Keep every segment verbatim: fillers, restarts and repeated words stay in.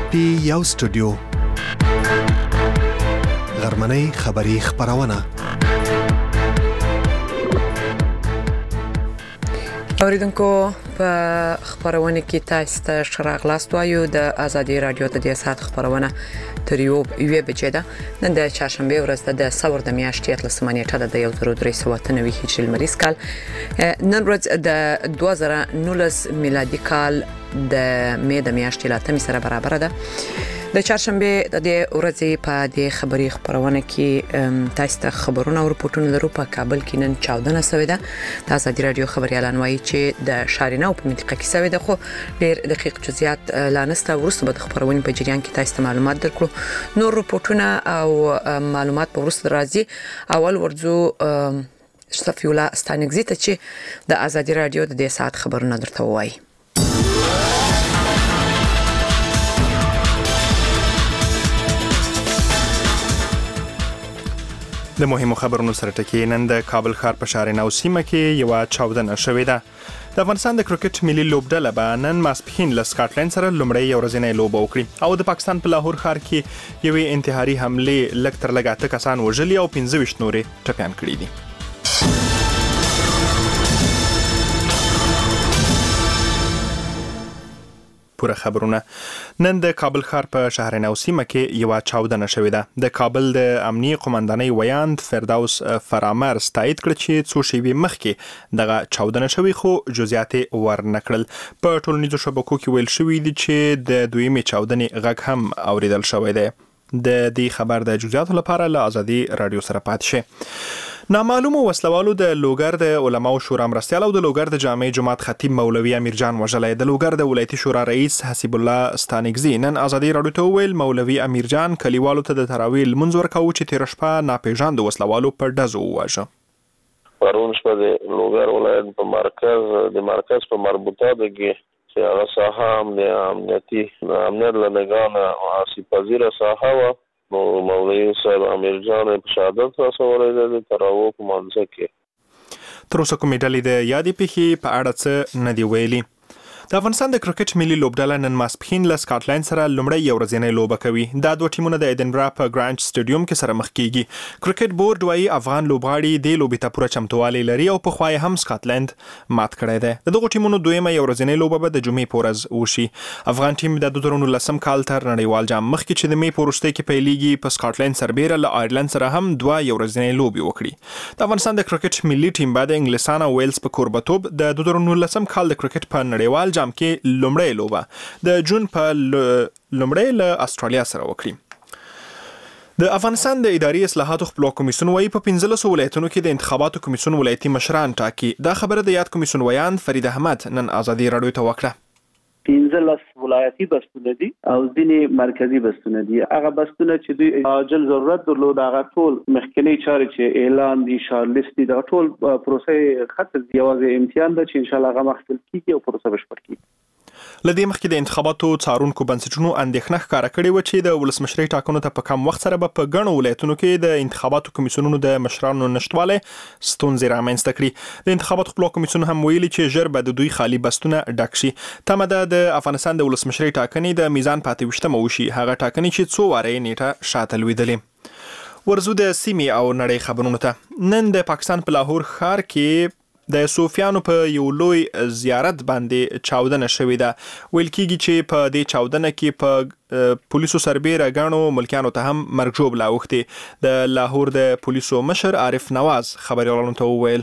پی یو سټوډیو غرمنۍ خبری خبرونه اوریدونکو په خبرونه کې تاسو ته شراغلاست وایو د ازادي رادیو د دې سات خبرونه تر یو یوې بجې ده نن د چهارشنبه ورځ د څلور د میاشتې اتلسمه نیټه د یو زر درې سوه اته نوي هجري لمریز کال نن ورځ د دوه زره نولس میلادي کال د مې د میاشتې له اتمې سره برابر ده د چهارشنبه د ورځې په دې خبري خبرونه کې تاسو ته خبرونه او رپورټونه لرو په کابل کې نن چاودنه شوې ده د ازادي رادیو خبري اعلان وایي چې د شارینه په منطقه کې شوې ده خو ډېر دقیق جزئیات لانسته ورسته به د خبرونې په جریان کې تاسو ته معلومات درکړو نور رپورټونه او معلومات په ورسته راځي اول ورځو صفیولا ستانګزی ته چې د ازادي رادیو د دې ساعت خبرونه درته وایي د مهمو خبرونو سره ټکی نن د کابل ښار په شارینه او سیمه کې یو چاودنه شوې ده د افغانستان د کرکټ ملي لوبډله به نن ماسپښین له سکاټلند سره لومړی یو ورځنۍ لوبه وکړي او د پاکستان په لاهور ښار کې یوې انتحاري حملې لږ تر لږه اته کسان وژلي او پنځه ویشت نورې ټپیان کړي دي پوره خبرونه نن د کابل ښار په شهرنه او سیمه کې یو چاودنه شوې ده د کابل د امنیي قومندانۍ ویاند فردوس فرامر ستایید کړ چې څو شېبې مخکې دغه چاودنه شوې خو جزئیات ورنکړل په ټولنیزو شبکو کې ویل شوې دي چې د دویمې چاودنې غږ هم اوریدل شوی دی د دې خبر د جزئیاتو لپاره له ازادي رادیو سره پاتې شئ نامعلومو وسلوالو د لوګر د علماو شورا مرستیال او د لوګر د جامع جماعت خطیب مولوي امیرجان وژلی د لوګر د ولایتي شورا رئیس حسیب الله ستانګزی نن ازادي رادیو ته وویل مولوي امیرجان کلیوالو ته د تراویح لمونځ ورکاوه چې تېره شپه ناپېژاندو وسلوالو په ډزو وواژه پرون شپه د لوګر ولایت په مرکز د مرکز په مربوطاتو کې چې هغه ساحه هم د امنیتي امنیت له نګاه آسیب پذیره ساحه وه نو مولوي صاحب امیرجان په شهادت رسولی دی د تراویح په مانځه کې تر اوسه کومې ډلې د یادې پیښې په اړه څه نه دي ویلي د افغانستان د کرکټ ملي لوبډله نن ماسپښین له سکاټلند سره لومړی یو ورځنۍ لوبه کوي دا دوه ټیمونه د ایډنبرا په ګرانډ سټیډیوم کې سره مخ کیږي کرکټ بورډ وايي افغان لوبغاړي د لوبې ته پوره چمتووالی لري او په خوا هم سکاټلند مات کړی دی د دغو ټیمونو دویمه یو ورځنۍ لوبه به د جمعې په ورځ وشي افغان ټیم د دوه زره نولسم کال تر نړیوال جام مخکې چې د مې په وروستۍ کې پیلېږي په سکاټلند سربیره له آیرلند سره هم دوه یو ورځنۍ لوبې وکړي د افغانستان د کرکټ ملي ټیم به د انګلستان او ویلز په کوربتوب د دوه زره نولسم کال د کرکټ په نړیوال جام کې لومړی لوبه د جون په لومړی له استرالیا سره وکړي د افغانستان د اداري اصلاحاتو خپلواک کمیسیون وايي په پنځلسو ولایتونو کې د انتخاباتو کمیسیون ولایتي مشران ټاکي دا خبره د یاد کمیسیون ویاند فرید احمد نن ازادي رادیو ته وکړه پنځلس ولایتي بستونه دي او ځینې مرکزی بستونه دي هغه بستونه چې دوی عاجل ضرورت درلود هغه ټول مخکنی چارې چې اعلان دي شارلیست دي دا ټول پروسه ختم دی یوازې امتحان ده چې ان شاء الله هغه مخکې کیږي او پروسه بشپړ کیږي لدې مخکې د انتخاباتو څارونکو بنسټونو اندېښنه ښکاره کړې و چې د ولسمشرۍ ټاکنو ته په کم وخت سره به په ګڼو ولایتونو کې د انتخاباتو کمیسیونونو د مشرانو نشټوالی ستونزې رامنځته کړي د انتخاباتو خپلواک کمیسیون هم ویلي چې ژر به د دوی خالي بستونه ډک شي تمه ده د افغانستان د ولسمشرۍ ټاکنې د میزان پاتې ویشتمه وشي هغه ټاکنې چې څو واره یې نیټه شاته لوېدلې ورځو د سیمې او نړۍ خبرونو ته نن د پاکستان په لاهور ښار کې د صوفیانو په یو لوی زیارت باندې چاودنه شوې ده ویل کېږي چې په دې چاودنه کې په پولیسو سربیره ګڼو ملکیانو ته هم مرګ ژوبله اوښتې د لاهور د پولیسو مشر عارف نواز خبریالانو ته وویل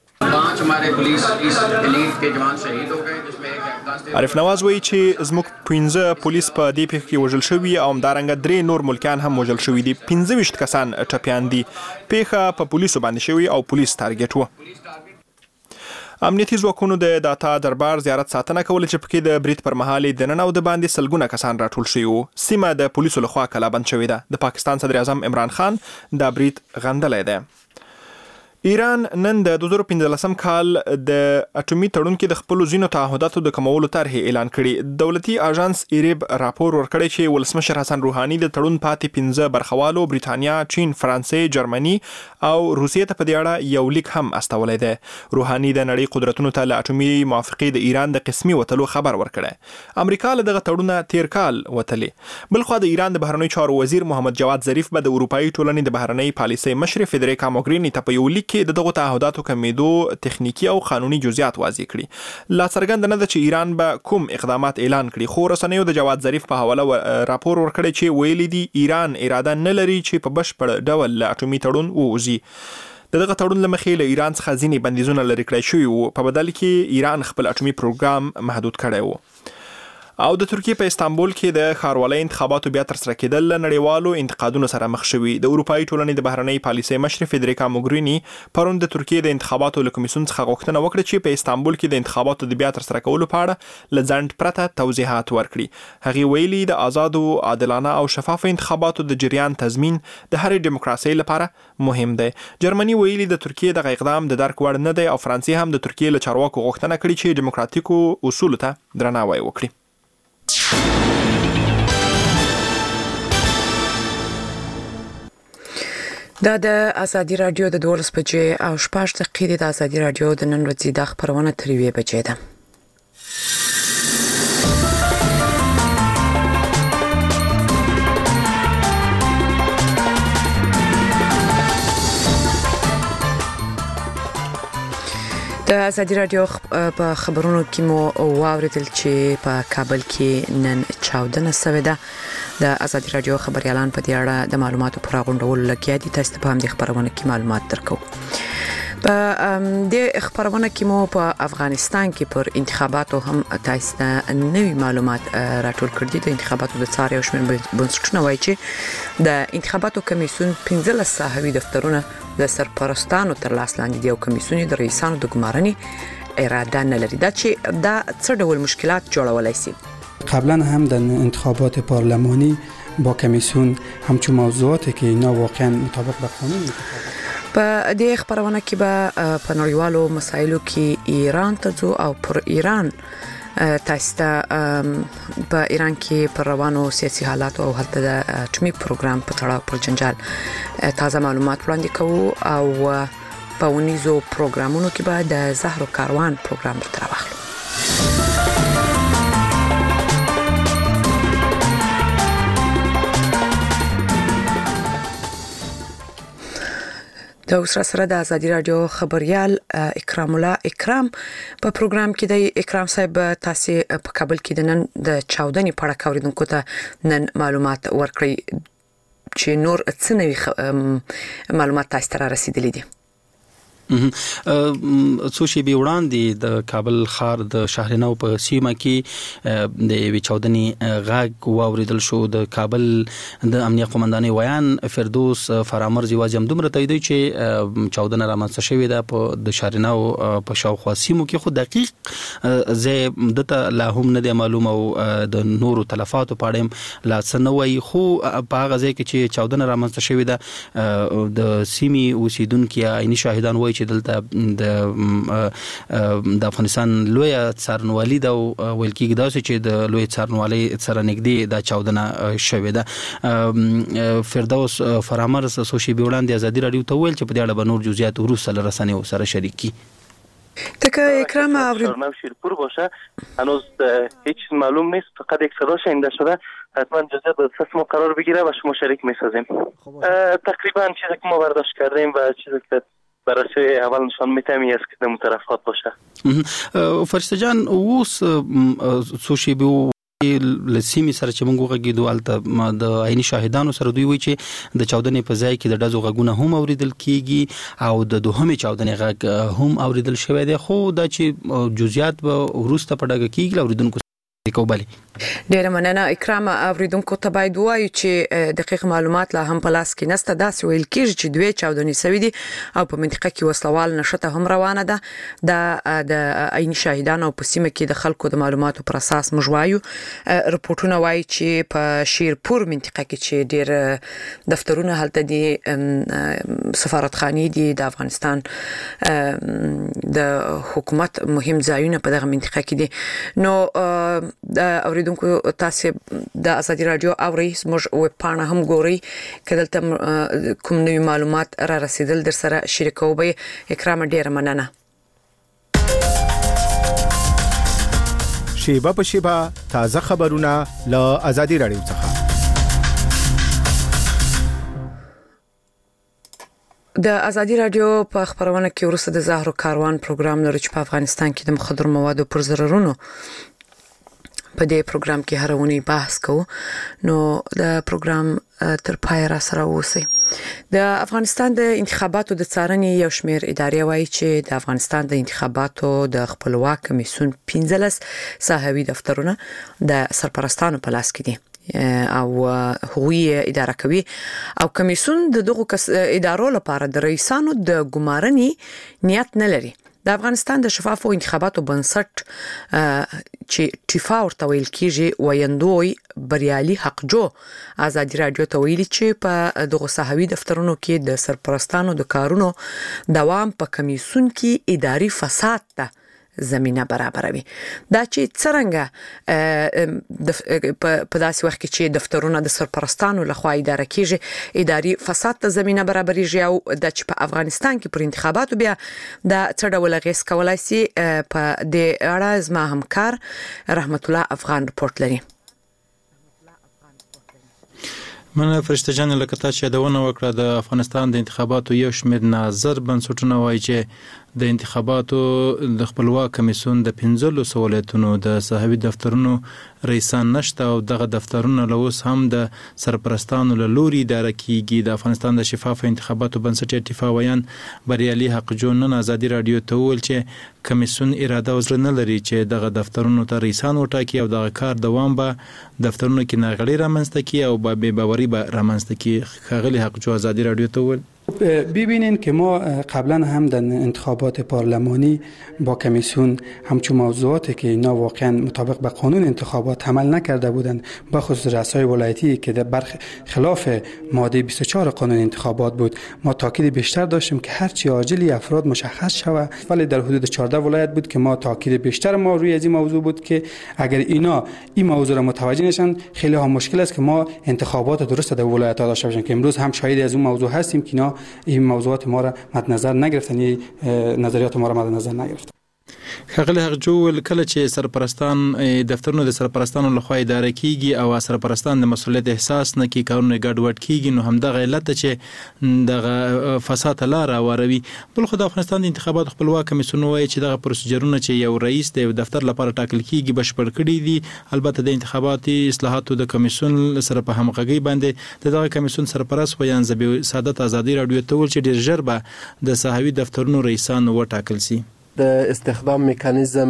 عارف نواز وایي چې زموږ پنځه پولیس په دې پیښه کې وژل شوي او همدارنګه درې نور ملکیان هم وژل شوي دي پنځه ویشت کسان ټپیان دي پیښه په پولیسو باندې شوي او پولیس ټارګټ و امنیتي ځواکونو د داتا دربار زیارت ساتنه کوله چې پکې د برید پر مهال د نن او د باندې سلګونه کسان راټول شوي وو سیمه د پولیسو لخوا کلابند شوې ده د پاکستان صدر اعظم عمران خان دا برید غندلی دی ایران نن د دوه زره پنځلسم کال د اټومي تړون کې د خپل ځینو تعهداتو د کمولو طرحې اعلان کړي. دولتي اژانس ایریب راپور ورکړی چې ولسمشر حسن روحاني د تړون پاتې پنځه برخوالو برېټانیا، چین، فرانسې، جرمني او روسیې ته په دې اړه یو لیک هم استولی دی. روحاني د نړۍ قدرتونو ته له اټومي موافقې د ایران د قسمي وتلو خبر ورکړی. امریکا له دغه تړونه تیر کال وتلی. بلخوا د ایران د بهرنیو چارو وزیر محمد جواد ظریف به د اروپایي ټولنې د بهرنۍ پالیسۍ مشر فدریکا موګریني ته په یو لیک کې د دغو تعهداتو کمیدو تخنیکی او قانوني جزئیات واضح کړي. لا څرګنده نه ده چې ایران به کوم اقدامات اعلان کړي، خو رسنیو د جواد ظریف په حواله راپور ورکړی چې ویلي دي ایران اراده نه لري چې په بشپړ ډول له اټومي تړون ووځي. دغه تړون له مخې له ایران څخه ځینې بندیزونه لرې کړی شوي وو، په بدل کې ایران خپل اټومي پروګرام محدود کړی وو. او د ترکیه په استانبول کې د ښاروالۍ انتخاباتو بیا ترسره کېدل له نړیوالو انتقادونو سره مخ شوي. د اروپایي ټولنې د بهرنۍ پالیسۍ مشر فدریکا موګریني پرون د ترکیه د انتخاباتو له کمیسیون څخه غوښتنه وکړه چې په استانبول کې د انتخاباتو د بیا ترسره کولو په اړه له ځنډ پرته توضیحات ورکړي. هغې ویلي د آزادو، عادلانه او شفافو انتخاباتو د جریان تضمین د هرې ډیموکراسۍ لپاره مهم دی. جرمني ویلي د ترکیه دغه اقدام د درک وړ نه دی او فرانسې هم د ترکیه له چارواکو غوښتنه کړې چې ډیموکراتیکو اصولو ته درناوی وکړي. دا د ازادي رادیو د دولس بجې او شپږ دقیقې د ازادي رادیو د نن ورځې د خبرونه تر یوې بجې ده. د ازادي رادیو په خبرونو کې مو واوریدل چې په کابل کې نن چاودنه شوې ده. د ازادي رادیو خبريالان په دې اړه د معلوماتو پر غونډولو لګیا دي. تاسو ته په همدې خبرونه کې معلومات درکو. په دې خبرونه کې مو په افغانستان کې پر انتخاباتو هم تاسو ته نوي معلومات راټول کړي دي. د انتخاباتو د څار یو شمېر بنسټونه وایي چې د انتخاباتو کمیسیون پنځلس ساحوي دفترونه د سرپرستانو تر لاس لاندې دی او کمیسیون د رئیسانو د ګمارنې اراده نه لري. دا چې دا څه ډول مشکلات جوړولای شي. قبلا هم در انتخابات پارلمانی با کمیسیون همچون موضوعاتی که اینا واقعا مطابق با قانون په دې خبرونه کې به په نړیوالو مسایلو کې ایران ته ځو او پر ایران تاسو ته په ایران کې پر روانو سیاسي حالات او هلته د اټومي پروګرام په تړاو پر جنجال تازه معلومات وړاندې کوو او په ونیزو پروګرامونو کې به د زهرو کاروان پروګرام تر واخلو. د اوسره سره د ازادي رادیو خبريال اکرام الله اکرام په پروګرام کې د اکرام صاحب تاسو په کابل کې د نن د چاودنې په اړه کوریدونکو ته نن معلومات ورکړي چې نور څه نوي معلومات تاسو ته رسیدلي دي. څو شی به وړاندې د کابل ښار د شهرنو په سیمه کې د وی چاودنې غاګ واوریدل شو. د کابل د امنیه قومندانۍ ویان فردوس فرامرز یوازې هم دومره تایید چې چاودنه رامنځته شوې ده په د شهرنو په شاوخوا سیمو کې، خو دقیق زه دته لا هم نه دی معلوم او د نورو تلفاتو په اړه لا څه نه وایي. خو په هغه ځای کې چې چاودنه رامنځته شوې ده د سیمې اوسیدونکو عیني شاهدان وایي چې دلته د د افغانستان لوی څارنوالي دا ویل کېږي دا چې د لوی څارنوالي سره نږدې دا چاودنه شوې ده. فردوس فرامرز سوشي بیوړاندې ازادي رادیو ته ویل چې په دې اړه به نور جزئیات وروسته له رسنیو سره شریک کړي. تکه اکرام آورید شیرپور باشه هنوز هیچ معلوم نیست، فقط یک صدا شنیده شده. حتما جزئیات به دست ما قرار بگیره و شما شریک میسازیم. تقریبا چیزی که ما برداشت کردیم و چیزی که برای اول نشان میتیم است که در مترفقات باشه. فرشته جان اوس سوشي بیو لسیمی سره چې موږ غږیدو الته د عیني شاهدانو سره دوی وی چې د چاودنې په ځای کې د ډزو غږونه هم اوریدل کیږي او د دوهمې چاودنې غږ هم اوریدل شوی دی، خو دا چې جزئیات به ورسته په ډګه کیږي اوریدونکو کوبلي. ډیره مننه اکرام. اوریدونکو ته باید وایو چې دقیق معلومات لا هم په لاس کې نسته. داسې ویل کېږي چې دوی چاودنې سوي دي او په منطقه کې وسلوال نشته هم روانه ده. د عیني شاهدانو په سیمه کې د خلکو د معلوماتو پر اساس موږ وایو رپورټونه وایي چې په شیرپور منطقه کې چې ډیر دفترونه هلته دي، سفارتخانې دي د افغانستان د حکومت مهم ځایونه په دغه منطقه کې دي. نو د اوریدونکو تاسو د ازادي رادیو اوري موږ ویب پاڼه هم ګوري، کله کوم نوي معلومات را رسیدل در سره شریکو به. اکرام ډیر مننه. شیبه په شیبه تازه خبرونه له ازادي رادیو څخه. د ازادي رادیو په خبرونه کې ورسته د زهرو کاروان پروګرام لري چې په افغانستان کې د مخدر موادو پر ضررونو په دې پروګرام کې هر ونی بحث کوو. نو د پروګرام تر پای را سره اوسئ. د افغانستان د انتخاباتو د څارنې یو شمېر ادارې وایي چې د افغانستان د انتخاباتو د خپلواک کمیسیون پنځلس ساحوي دفترونه د سرپرستانو په لاس کې دي او هغوی اداره کوي او کمیسیون د دغه ادارو لپاره د رئیسانو د ګمارنې نیت نه لري. د افغانستان د شفافو انتخاباتو بنسټ چې ټیفا ورته ویل کیږي ویندوی بریالي حقجو ازادي رادیو ته ویلي چې په دغه صحوي دفترونو کې د سرپرستانو د کارونو دوام په کمیسیون کې اداري فساد ته زمينه برابروي. دا چې څنګه په داسې وخت کې چې دفترونه د سرپرستانو لخوا اداره کیږي اداري فساد ته زمينه برابرېږي او د چې په افغانستان کې پر انتخاباتو بیا د څه ډول غیس کولای شي په دې اړه زما همکار رحمت الله افغان رپورټ لري. من فرشته جان لکه تا چې دونه وکړه د افغانستان د انتخاباتو یو شمېر ناظر بنسټونه وایي چې د انتخاباتو د خپلواک کمیسیون د پنځلو ولایتونو د صاحبي دفترونو رئیسان نشته او دغه دفترونه له اوس هم د سرپرستانو له لوري اداره کیږي. د افغانستان د شفاف انتخاباتو بنسټ ټیفا ویان بریالي حق جون ازادي رادیو ته ویل چې کمیسیون اراده وزر نه لري چې دغه دفترونو ته رئیسان وټاکي او دغه کار دوام به دفترونو کې ناغړي رامنځته کی او به باوري به رامنځته کی. خغلی حق جو ازادي رادیو ته ویل ببینین که ما قبلا هم در انتخابات پارلمانی با کمیسیون همچون موضوعاتی که اینا واقعا مطابق به قانون انتخابات عمل نکرده بودند بخصوص رؤسای ولایتی که در برخلاف ماده بیست و چهار قانون انتخابات بود ما تاکید بیشتر داشتیم که هرچی عاجلی افراد مشخص شود، ولی در حدود چهارده ولایت بود که ما تاکید بیشتر ما روی از این موضوع بود که اگر اینا این موضوع را متوجه نشن خیلی هم مشکل است که ما انتخابات درست در ولایت ها داشته باشیم که امروز هم شاهد از اون موضوع هستیم که اینا این موضوعات ما را مد نظر نگرفتن، این نظریات ما را مد نظر نگرفتن. خغلی حق جو کله چې سرپرستان دفترونو د سرپرستانو لخوا اداره کیږي او سرپرستان د مسؤلیت احساس نه کی کارونه ګډوډ کیږي نو هم دغه علت چې دغه فساد لار اوروي. بل خو د افغانستان د انتخابات خپلواک کمیسیون وایي چې دغه پروسیجرونه چې یو رئیس د دفتر لپاره ټاکل کیږي بشپړ کړي دي. البته د انتخاباتي اصلاحاتو د کمیسیون سره په همغږي باندې دغه کمیسیون سرپرست ویان زبی سعادت ازادي رادیو ته ول چې ډیر ژر به د صحوي دفترونو رئیسان وټاکل شي. د استخدام میکانیزم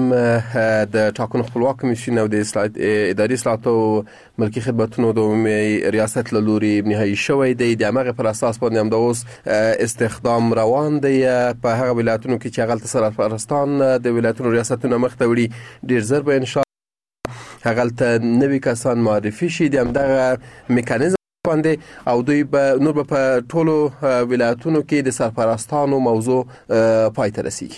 د ټاکنو خپلواک کمیسیون او د اداري اصلاحات او ملکی خدماتو د عمومي ریاست له لوري نهایی شوی دی. د هغه پر اساس باندې هم د اوس استخدام روان دی په هغه ولایتونو کې چې هغه سرپرستان د ولایتونو ریاستونو مخ ته وړي. ډیر زر به ان شاء الله هغه ته نوي کسان معرفي شي. د همدغه میکانیزم باندې او دوی به نور به په ټولو ولایتونو کې د سرپرستانو موضوع پای ته رسیږي.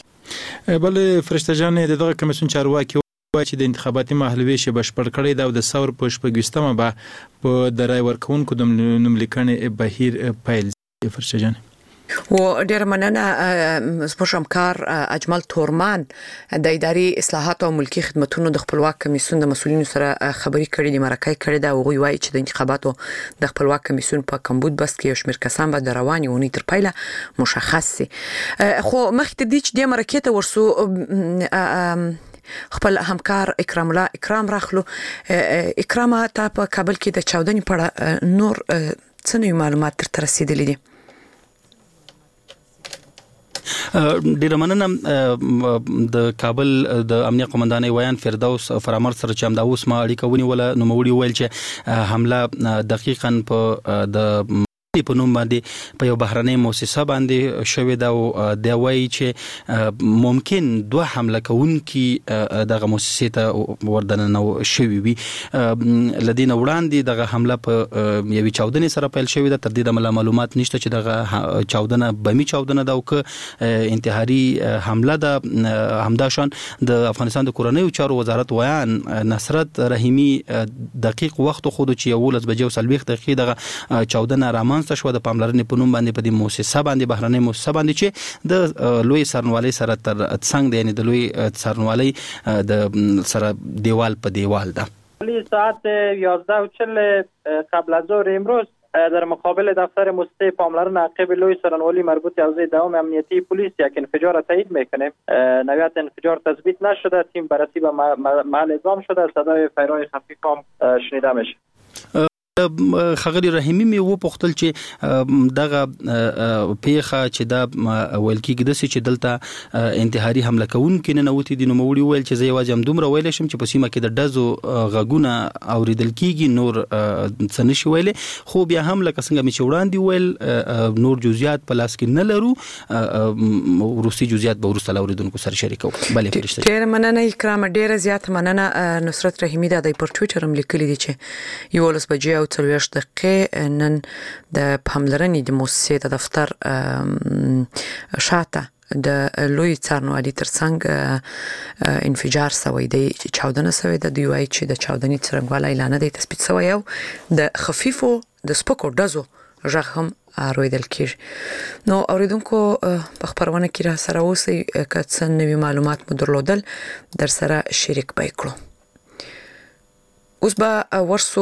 بل فرشته جان د دغه کمیسیون چارواکي وایي چې د انتخاباتي محلوي شی بشپړ کړی دا د ثور په شپږمه به په درای ورکونکو د نوملیکنې بهیر پیل. فرشته جان و ډیر مننه سپوږم کار اجمل تورمان د اداري اصلاحات او ملکی خدماتو د خپلواک کمیسیون د مسولینو سره خبري کړې د مرکه کړې دا وغوي وایي چې د انتخاباتو د خپلواک کمیسیون په کمبود بس کې یو شمېر کسان به د رواني ونی تر پایله مشخص سي. خو مخکې د دې مرکه ته ورسو خپل همکار اکرام الله اکرام راخلو. اکرام ته په کابل کې د چاودنې په نور څه معلومات تر رسیدلې دي؟ ډیر مننه د کابل د امنیه قومندانۍ ویان فردوس فرامر سره چې هم دا اوس ما اړیکه ونیوله نو موړي ویل چې حمله دقیقاً په د په نوم باندې په یو بهرنۍ مؤسسه باندې شوې ده او د وایي چې ممکن دوه حمله کوونکي دغه مؤسسې ته وردننه شوي وي. لدین وړاندې دغه حمله په یوې چاودنې سره پیل شوې ده. تر دې د معلومات نشته چې دغه چاودنه بمي چاودنه ده او که انتحاري حمله ده. همدا شان د افغانستان د کورنیو چارو وزارت ویان نصرت رحیمی دقیق وخت خود چې یولس بجې او څلوېښت دقیقې دغه چاودنه رامان شو د پاملرنې په نوم باندې په دې مؤسسه باندې بهرنۍ مؤسسه باندې چې د لوی سرنوالي سره تر څنګ دی، یعنی د لوی سرنوالي د سره دیوال په دیوال ده. ساعت یازده و چل قبل از ظهر امروز در مقابل دفتر مؤسسه پاملرنه عقب لوی سرنوالی مربوط حوزه دوم امنیتی پلیس یک انفجار تایید میکنه. نوعیت انفجار تثبیت نشده. تیم بررسی به محل اعزام شده. صدای فیرهای خفیف هم شنیده میشه. خغری رحیمی می و پختل چې دغه پیخه چې دا ویل کېږي د چې دلته انتحاري حمله کوونکي نه نوتی دي. نو موړي ویل چې زه یوازې هم دومره ویل شم چې په سیمه کې د ډزو غږونه اوریدل کېږي، نور څه نشي ویلې. خو بیا هم لکه څنګه مې چې وړاندې ویل نور جزئیات په لاس کې نه لرو. روسي جزئیات به وروسته له اوریدونکو سره شریکو. بلې فرشته ډېر مننه اکرام، ډېر زیات مننه. نصرت رحیمی دا د پر ټویټر هم لیکلي دي چې یولس بجې څلوېښت دقیقې نن د پاملرنې د مؤسسې د دفتر شاته د لوی څارنوالي ترڅنګ انفجار شوی دی، چاودنه شوی ده. دوی وایي چې د چاودنې څرنګوالی لا نه دی تثبیت شوی او د خفیفو د سپکو ډزو غږ هم اورېدل کېږي. نو اوریدونکو په خپرونه کې را سره اوسئ، که څه نوي معلومات مو درلودل در سره شریک به کړو. اوس به ورسو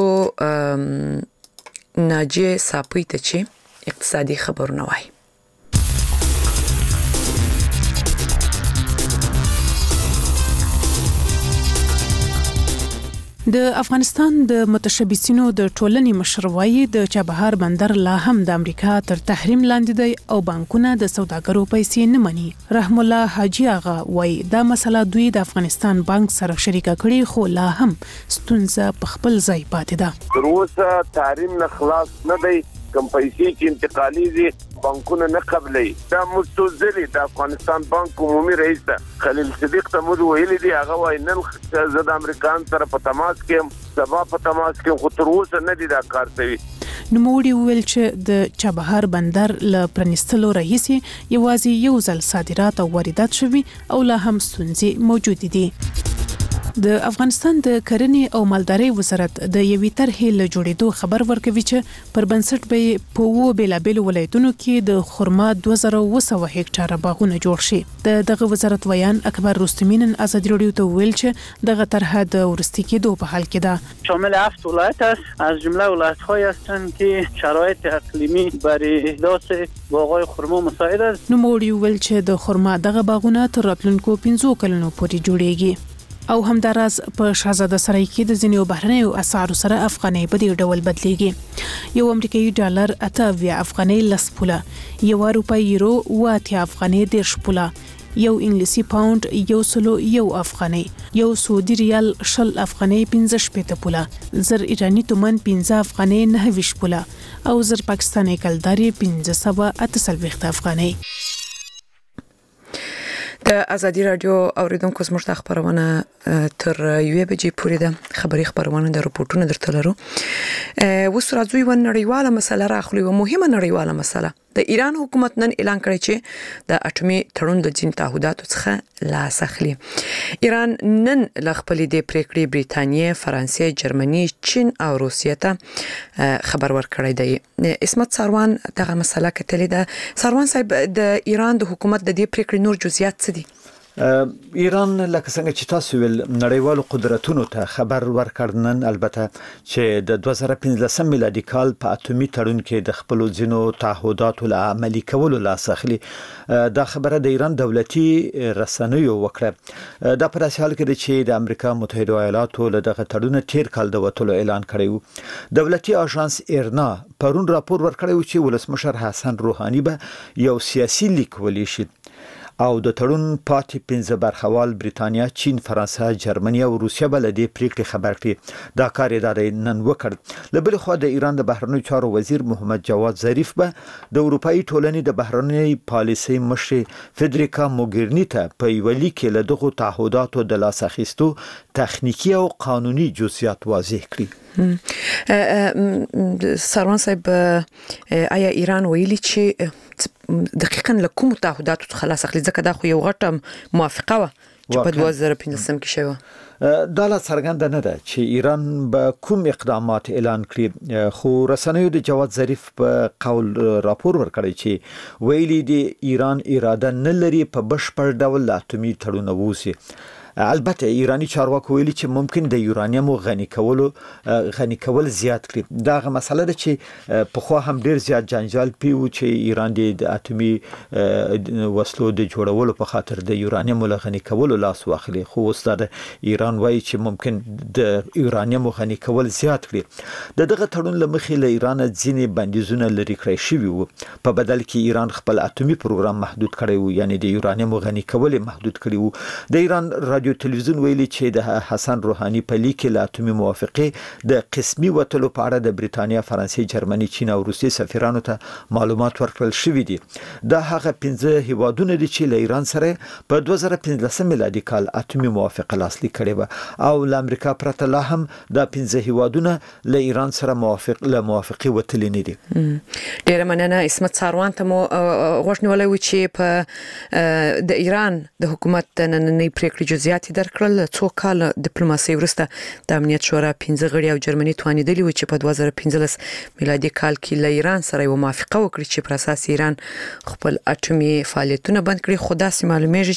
ناجیه ساپوی ته چې اقتصادي خبرونه وایي. د افغانستان د متشبثینو د ټولنې مشر وایي د چابهار بندر لا هم د امریکا تر تحریم لاندې دی او بانکونه د سوداګرو پیسې نه مني. رحم الله حاجی آغا وایي دا مسله دوی د افغانستان بانک سره شریکه کړي خو لا هم ستونزه په خپل ځای پاتې ده. تر اوسه تحریم نه خلاص نه دی. کم پیسې چې انتقالي دي بانکونه نه قبلې. دا مستوزلی د افغانستان بانک عمومي رئیس خلیل صدیق ته مو ویلي دي، هغه وايي نن زه د امریکایانو سره په تماس کې سبا په تماس کې خو تر اوسه نه دي دا کار کوي. نوموړي ویل چې د چابهار بندر له پرانیستلو راهیسې یوازې یو ځل صادرات او واردات شوي او لا هم ستونزې موجود دي. د افغانستان د کرنې او مالدارۍ وزارت د یوې طرحې له جوړېدو خبر ورکوي چې پر بنسټ به په اووه بېلابېلو ولایتونو کې د خرما دوه زره اوه سوه هکټاره باغونه جوړ شي. د دغه وزارت ویان اکبر رستمی نن ازادي راډیو ته ویل چې دغه طرحه د وروستي کېدو په حال کې ده. شامل هفت ولایت است. از جمله ولایت‌هایی هستند که شرایط اقلیمی برای احداث باغ‌های خرما مساعد است. نوموړي ویل چې د خرما دغه باغونه تر راتلونکو پنځو کلونو پورې جوړېږي. او همداراز په شاهزاده سرای کې د ځینو بهرنیو اسعارو سره افغانۍ په دې ډول بدلیږي. یو امریکایي ډالر اته اویا افغانۍ لس پوله، یو اروپایي یورو اوه اتیا افغانۍ دېرش پوله، یو انګلیسي پاوند یو سلو یو افغانۍ، یو سعودي ریال شل افغانۍ پنځه شپېته پوله، زر ایراني تومان پنځه افغانۍ نهه ویشت پوله او زر پاکستاني کلداري پنځه سوه اته څلوېښت افغانۍ. د ازادي رادیو اوریدونکو زموږ د خبرونه تر یوې بجې پورې ده. خبري خبرونه د رپورټونو درته لرو. اوس راځو یو نړیواله مسله راخلو، یو مهمه نړیواله مسله. د ایران حکومت نن اعلان کړی چې د اټومي تړون د ځین تعهداتو څخه لاس اخلي. ایران نن ل خپل د پریکړې بریتانیا، فرانسې، جرمني، چین او روسیې ته خبر ورکړی دی. اسمت ساروان دغه مسله کتلې ده. ساروان صاحب، د ایران د حکومت د دې پریکړې نور جزئیات څه دي؟ ایران لکه څنګه چې تاسو ویل نړیوالو قدرتونو ته خبر ورکړنن البته چې د دوه زره پنځلسم میلادي کال په اتمی تړون کې د خپل ځینو تعهداتو له عملي کولو لاس اخلي. دا خبره د ایران دولتي رسنیو وکړه. دا په داسې حال کې چې د امریکا متحده ایالاتو له دغه تړون تیر کال د وټولو اعلان کړی و. دولتي اژانس ایرنا پرون راپور ورکړی و چې ولسمشر حسن روحاني به یو سیاسي لیک ولیشي او د تړون پاتې پنځه برخوال بریتانیا، چین، فرانسه، جرمني او روسیه بل دې پریکړې خبر کړي. دا کار یې نن وکړ. له بل خوا د ایران د بهرنیو چارو وزیر محمد جواد ظریف به د اروپאי ټولنې د بهرنی پالیسي مشر فدریکا موګرنی ته په یو لیک کې له دغه تعهداتو د لاس اخیستو تخنیکی او قانوني جزئیات واضح کړي. سروان صاحب آیا ایران ویلي چې دقیقاً له کوم تعهداتو څخه خلاص اخلي؟ ځکه دا خو یو غټه موافقه و چې په دوه زره پنځلسم کې شوه. دا لا څرګنده نه ده چې ایران به کوم اقدامات اعلان کړي، خو رسنیو د جواد ظریف په قول راپور ورکړی چې ویلي دی ایران اراده نه لري په بشپړ ډول له اتمی تړون ووځي. البته ایرانی چارواکو ویلي چې ممکن د یورانیم غنی کولو غنی کول زیات کړي. داغه مسله ده چې په خو هم ډیر زیات جنجال پیو چې ایران د اتمی وسلو د جوړولو په خاطر د یورانیم غنی کولو لاس واخلي. خو استاد ایران وایي چې ممکن د یورانیم غنی کول زیات کړي. د دغه تړون لمخې له ایران ځینې بندیزونه لري کړی شوی وو، په بدل کې ایران خپل اتمی پروګرام محدود کړی وو، یعنی د یورانیم غنی کول محدود کړی وو. د ایران رادیو تلویزیون ویلي چې د حسن روحاني په لیک کې له اتمی موافقه د قسمي وټلو په اړه د بریتانیا، فرانسې، جرمني، چین او روسیې سفیرانو ته معلومات ورکړل شوې دي. دا هغه پنځه هیوادونه دي چې له ایران سره په دوه زره پنځلسم میلادي کال اتمی موافقه لاسلیک کړې و او له امریکا پرته لا هم دا پنځه هیوادونه له ایران سره موافق له موافقه وتلې نه دي. ډیره مننه. اسمت ساروان ته مو غوښنولای و چې په د ایران د حکومت نننۍ پریکړې جزئیات درکړل. څو کال ډیپلوماسي ورسته د امنیت شورا پنځه غړي او جرمني توانیدلی و چې په دوه زره پنځلس میلادي کال کې له ایران سره یو موافقه وکړي چې پر اساس ایران خپل اټومي فعالیتونه بند کړي. خو داسې معلومیږي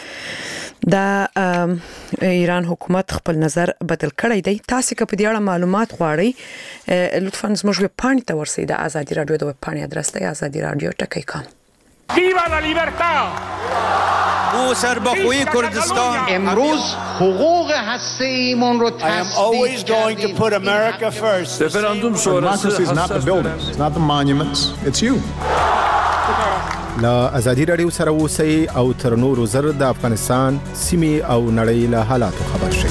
چې دا ایران حکومت خپل نظر بدل کړی دی. تاسو که په دې اړه معلومات غواړئ لطفا زموږ ویب پاڼې ته ورسئ. د آزادي رادیو د ویب پاڼې ادرس دی آزادي رادیو ټکی کام. Viva la libertad! او سربخوی کردستان امروز حقوق هسته‌ایمون رو I am always going to put America first. Referandum sonrası Democracy is not the buildings, it's not the monuments, it's you. لا ازادي رادیو سره اوسئ او تر نورو زر د افغانستان سیمې او نړۍ له حالاتو خبر شئ.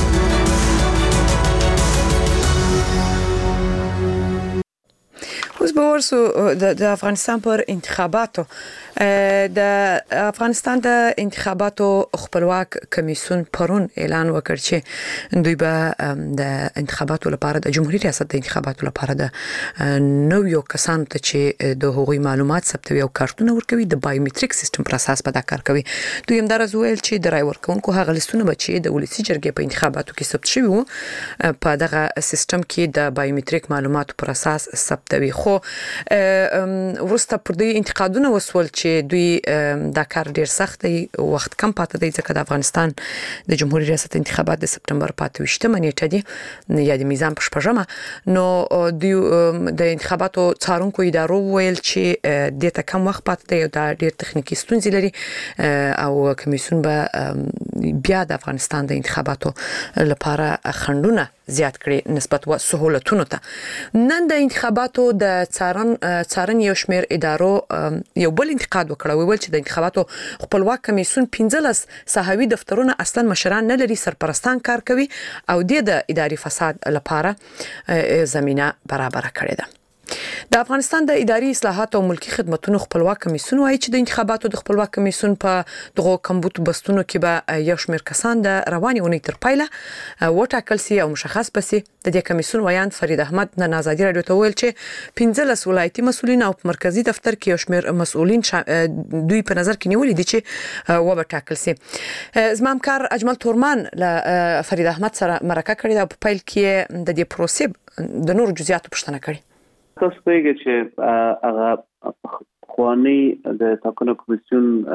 اوس به ورسو د افغانستان پر انتخاباتو. د افغانستان د انتخاباتو خپلواک کمیسیون پرون اعلان وکړ چې دوی به د انتخاباتو لپاره د جمهوریت ریاست د انتخاباتو لپاره د نویو کسانو ته چې د هغوی معلومات ثبتوي او کارتونه ورکوي د بایومټریک سیستم پر اساس به دا کار کوي. دوی هم درز ویل چې د رای ورکونکو هغه لیستونه به چې د ولسی جرګې په انتخاباتو کې ثبت شوي وو په دغه سیستم کې د بایومټریک معلوماتو پر اساس ثبتوي. خو ورسته پر دوی انتقادونه وسول چې دوی دا کار ډیر سخت دی، وخت کم پاتې دی ځکه د افغانستان د جمهوریت ریاست انتخابات د سپتمبر په اته ویشتمه نیټه دي یا د میزان په شپږمه. نو دوی د انتخاباتو څارونکو ادارو ویل چې د ته کم وخت پاتې دی او دا ډیر تخنیکی ستونزې لري او کمیسیون به بیا د افغانستان د انتخاباتو لپاره خنډونه زیات کړي نسبت و سہولتونو ته. نن د انتخاباتو د څارن څارن یو شمېر ادارو یو بل انتقاد وکړ، ویل چې د انتخاباتو خپلواک کمیسیون پنځلس صحوي دفترونه اصلا مشران نه لري، سرپرستان کار کوي او د اداري فساد لپاره زمينه برابر کړې ده. د افغانستان د اداري اصلاحات او ملکی خدماتو خپلواک کمیسیون وايي چې د انتخاباتو د خپلواک کمیسیون په دغه کمبود بستونو کې به یو شمېر کسان د رواني اونۍ تر پایله وټاکل سي او مشخص بسي. د دې کمیسیون ویان فرید احمد د آزادي رادیو ته ویل چې پنځلس ولایتي مسؤلین او مرکزی دفتر کې یو شمېر مسؤلین دوی په نظر کې نیولې دي چې و به ټاکل سي. زما همکار اجمل تورمان له فرید احمد سره مرکه کړې ده، په پیل کې د دې پروسې د نور جزئیاتو پوښتنه کړې. تاسو پیږئ چې هغه خواني د ټاکنو کمیسیون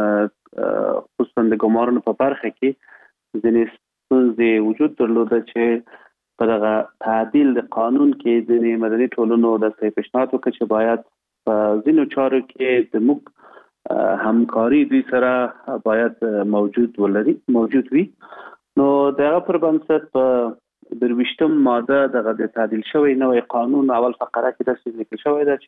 خصوصا د ګمارنو په برخه کې ځینې ستونزې وجود درلوده چې په دغه تعدیل د قانون کې د مدني ټولنو د پیشنهاد وکړ چې باید په ځینو چارو کې د موږ همکاري دوی سره باید موجود ولري موجود وي. نو دغه پر بنسټ په درویشتم ماده دغه د تعدیل شوی نوې قانون اول فقره کې داسې لیکل شوی ده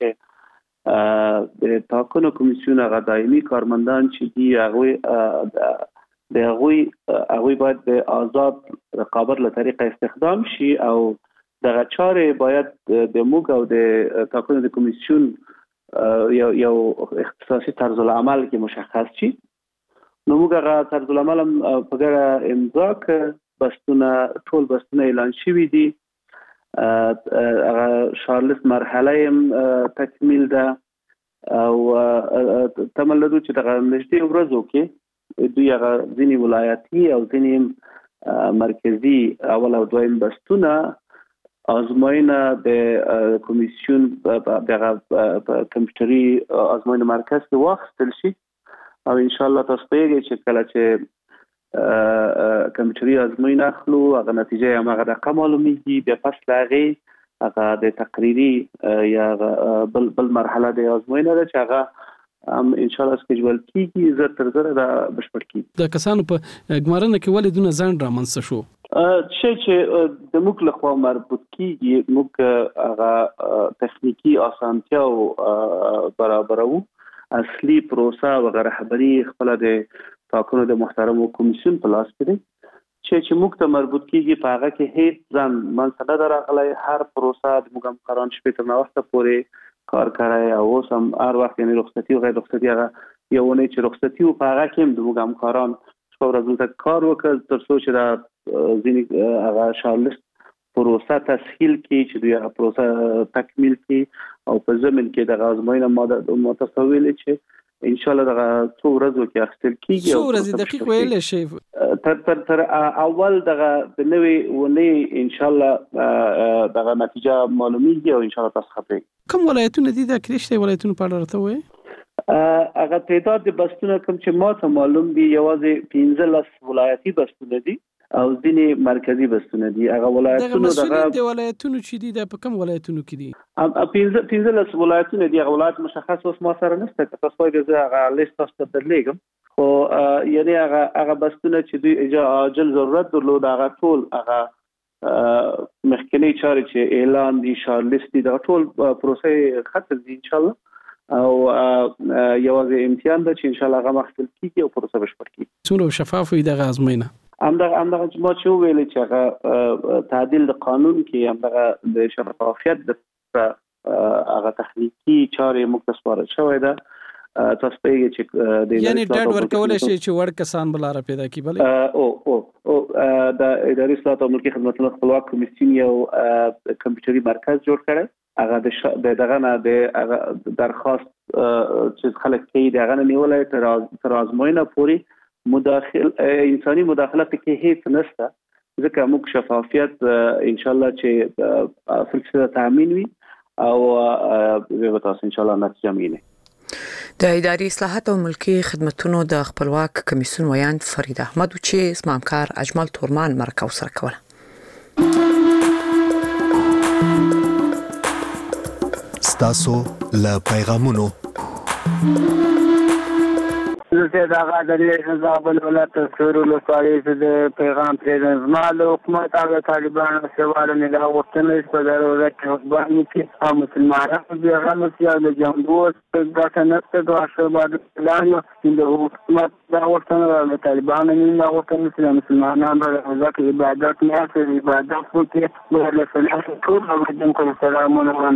چې د ټاکنو کمیسیون هغه دایمي کارمندان چې دي هغه د هغه هغه باید د آزاد رقابت له طریقه استخدام شي او دغه چارې باید د موږ او د ټاکنو د کمیسیون یو یو اختصاصي طرز العمل کې مشخص شي. نو موږ هغه طرز العمل په ګډه امضا کړ، بستونه ټول بستونه اعلان شوي دي. هغه شارلس مرحله هم تکمیل ده او تمه لرو چې دغه نږدې ورځو کې دوی هغه ځینې ولایتي او ځینې مرکزي اول او دویم بستونه آزموینه د کمیسیون دغه کمپیوټري آزموینه مرکز کې واخیستل شي او ان شاء الله تاسو پیږئ چې کله چې کمپیوټري آزموینه اخلو هغه نتیجه هم هغه رقم معلومیږي، بیا پس لاغي هغه د تقریری یا بل بل مرحله د آزموینه ده چې هغه ام ان شاء الله سکیجول کیږي زر تر زر دا بشپړ کیږي. د کسانو په ګمارنه کې ولې دونه ځان رامنځته شو چې چې د موږ له خوا مربوط کیږي موږ هغه تخنیکی اسانتیا او برابرو اصلي پروسه او رهبری خپل د ټاکنو د محترمو کمیسیون په لاس کې دي چې چې موږ ته مربوط کیږي په هغه کې هیڅ ځان منځ نه راغلی. هر پروسه د موږ هم قران شپې تر نو وخت پورې کار کوي او اوس هم هر وخت یعنی رخصتي او غیر رخصتي هغه یو نه چې رخصتي او په هغه کې هم د موږ هم قران شپه ورځ ته کار وکړ تر څو چې دا ځینې هغه شارلس پروسه تسهیل کی چې دوی هغه پروسه تکمیل کی او په ضمن کې د آزموینه ماده متصویل چې ان شاء الله دغه څو ورځو کې اخیستل کیږي. څو ورځې دقیق ویل شي تر تر تر اول دغه د نوې ونې ان شاء الله دغه نتیجه معلومیږي او ان شاء الله تاسو خبرې. کوم ولایتونه دي د کریشته ولایتونو په اړه راته وایي؟ هغه تعداد د بستونه کوم چې ما ته معلوم دي یوازې پنځلس ولایتي بستونه دي او ځینې مرکزی بستونه دي. هغه ولایتونه دغه د ولایتونو چې دي د په کوم ولایتونو کې دي؟ پنځه پنځلس ولایتونه دي. هغه ولایت مشخص اوس ما سره نشته که تاسو وایي زه هغه لیست تاسو ته درلیږم خو یعنی هغه هغه بستونه چې دوی اجازه ضرورت درلود هغه ټول هغه مخکنی چارې چې اعلان دي شارلس دي دا ټول پروسه ختم دي ان شاء الله او یوازې امتحان ده چې ان شاء الله هغه مخکل کیږي او پروسه بشپړ کیږي. څومره شفاف وي دغه آزموینه؟ همدغه همدغه چې ما چې ویل چې هغه تعدیل د قانون کې همدغه د شفافیت د هغه تخنیکی چارې مختصره شوې ده. تاسو پیږي چې د یعنی ډاډ ورکول شي چې وړ کسان بل را پیدا کی بل او او او د اداري اصلاحات او ملکي خدماتو خپلواک کمیسیون یو کمپیوټري مرکز جوړ کړی. هغه د دغه نه د درخواست چې خلک کوي دغه نه نیولای تر آزموینه پوری مداخل انساني مداخله کې هیڅ نشته ځکه موږ شفافیت ان شاء الله چې سلسله تامین وي او به تاسو ان شاء الله نتیجه مینه. د اداري اصلاحات او ملکي خدماتو د خپلواک کمیسیون ویان فرید احمد چې اسمامکار اجمل تورمان مرکه سره کوله. ستاسو له پیغامونو زه دا غاډه د بل ولایت سورو لپاره د پیغام پرېږدم. زما له حکومت او طالبانو سوال نه دا وختونه په ضرورت کې باندې کې او مسلمانانو بیا هم چې د جمهور د څنګه د اشرباد اعلان د حکومت دا وختونه د طالبانو نه وختونه چې مسلمانانو د ځکه عبادت نه کوي عبادت کوي له سلام ټول او د سلامونه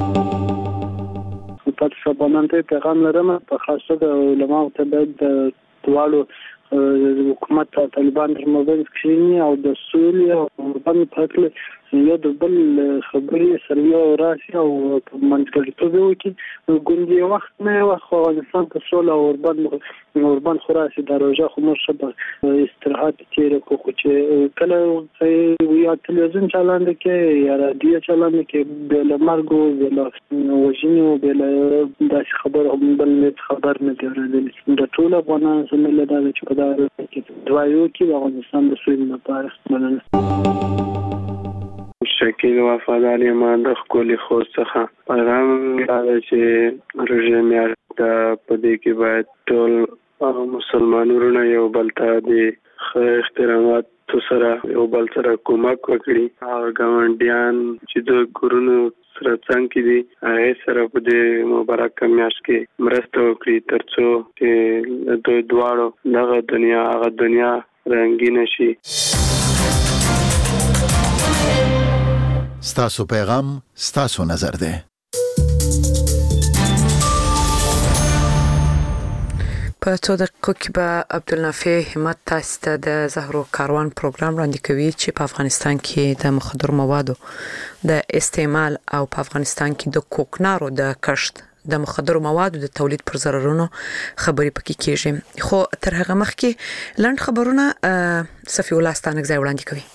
تاسو شپږمن ته پیغام لرم په خاصه د علماء ته د دوالو حکومت او طالبان تر مابین کې او د سولې او باندې پاتل یو د بل خبرې سره یو راشي او منځګړیتوب وکړي ګوندې وخت نه وخت افغانستان ته سولې او باندې اوربان خراسي د روزه خو مو شبه استراحت تیر کو خو چې کله یا تلویزیون چلاند کې یا رادیو چلاند کې بل مرګو بل وژنو بل د خبر هم بل خبر نه درلودل د ټول افغانان سره له دا چې په دا کې دوایو کې د افغانستان د سوین لپاره مننه. شکیل وفادار یم د خپل خو څخه پیغام دا چې روزه میاشت په دې کې باید ټول مسلمانانو یو بل ته د احترامات سره یو بل سره کومک وکړي او ګاونډیان چې د ګورونو سره څنګه دي هغه سره په دې مبارک میاشت کې مرسته وکړي ترڅو چې د دواړو دغه دنیا هغه دنیا رنگین شي. ستاسو پیغام ستاسو نظر ده. په څو دقیقو کې به عبدالنافع همت تاسو ته د زهرو کاروان پروګرام وړاندې کوي چې په افغانستان کې د مخدر موادو د استعمال او په افغانستان کې د کوکنارو د کشت د مخدر موادو د تولید پر ضررونو خبرې پکې کیږي. خو تر هغه مخکې لنډ خبرونه صفي الله ستانکزی وړاندې کوي.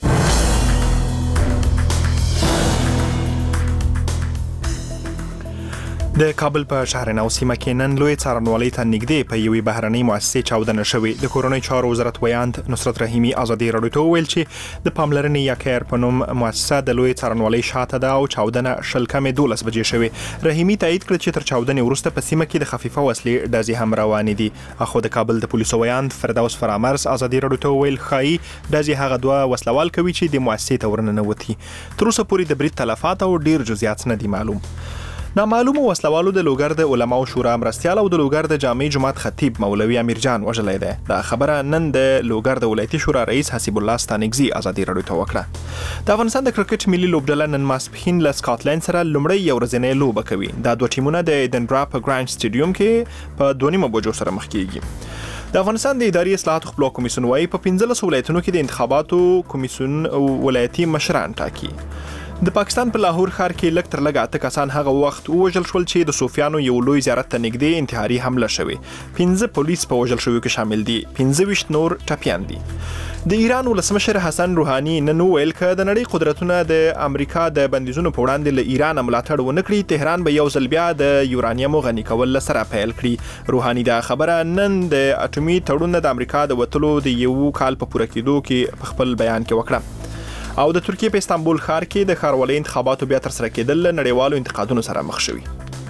د کابل په شهر نو سیمه کې نن لوی څارنوالۍ ته نږدې په یوې بهرنۍ مؤسسې چاودنه شوې. د کورونی چارو وزارت ویاند نصرت رحیمی ازادي راډیو ته ویل چې د پاملرنې یا کیر په نوم مؤسسه د لوی څارنوالۍ شاته ده او چاودنه شل کمې دولس بجې شوې. رحیمی تایید کړ چې تر چاودنې وروسته په سیمه کې د خفیفه وسلې ډزې هم روانې دي. اخو د کابل د پولیسو ویاند فردوس فرامرز ازادي راډیو ته ویل خای ډزې هغه دوه وسلوال کوي چې د مؤسسې ته ورننوتي. تر اوسه پورې د برید تلفات او ډیر جزئیات نه دي معلوم. نامعلوم وسلوالو د لوګر د علماء شورا مرستيال او د لوګر د جامع جماعت خطیب مولوي امیر جان وژلې ده. دا خبره نن د لوګر د ولایتي شورا رئیس حسیب الله ستانکزی ازادي راډیو ته وکړه. د افغانستان د کرکټ ملي لوبډله نن ماسپښین له سکاټلند سره لومړی یو ورځنۍ لوبه کوي. دا دوه ټیمونه د ایدنبرا په ګراند سټیډیوم کې په دوه نیمه بجو سره مخ کیږي. د افغانستان د اداري اصلاحاتو خپلواک کمیسیون وايي په پنځلس ولایتونو کې د انتخاباتو کمیسیون او ولایتي مشران ټاکي. د پاکستان په لاهور ښار کې لږ تر لږه اته کسان هغه وخت وژل شول چې د صوفیانو یو لوی زیارت ته نږدې انتحاري حمله شوې. پنځه پولیس په وژل شویو کې شامل دي، پنځه ویشت نور ټپیان دي. د ایران ولسمشر حسن روحاني نن ویل چې د نړۍ قدرتونه د امریکا د بندیزونو په وړاندې له ایران ملاتړ ونه کړي، تهران به یو ځل بیا د یورانیم غني کول سره پیل کړي. روحاني دا خبره نن د اټومي تړون د امریکا د وټلو د یو کال په پوره کېدو کې په خپل بیان کې وکړه. او د ترکیه په استانبول ښار کې د ښاروالۍ انتخاباتو بیا تر سره کېدل له نړیوالو انتقادونو سره مخ شوي.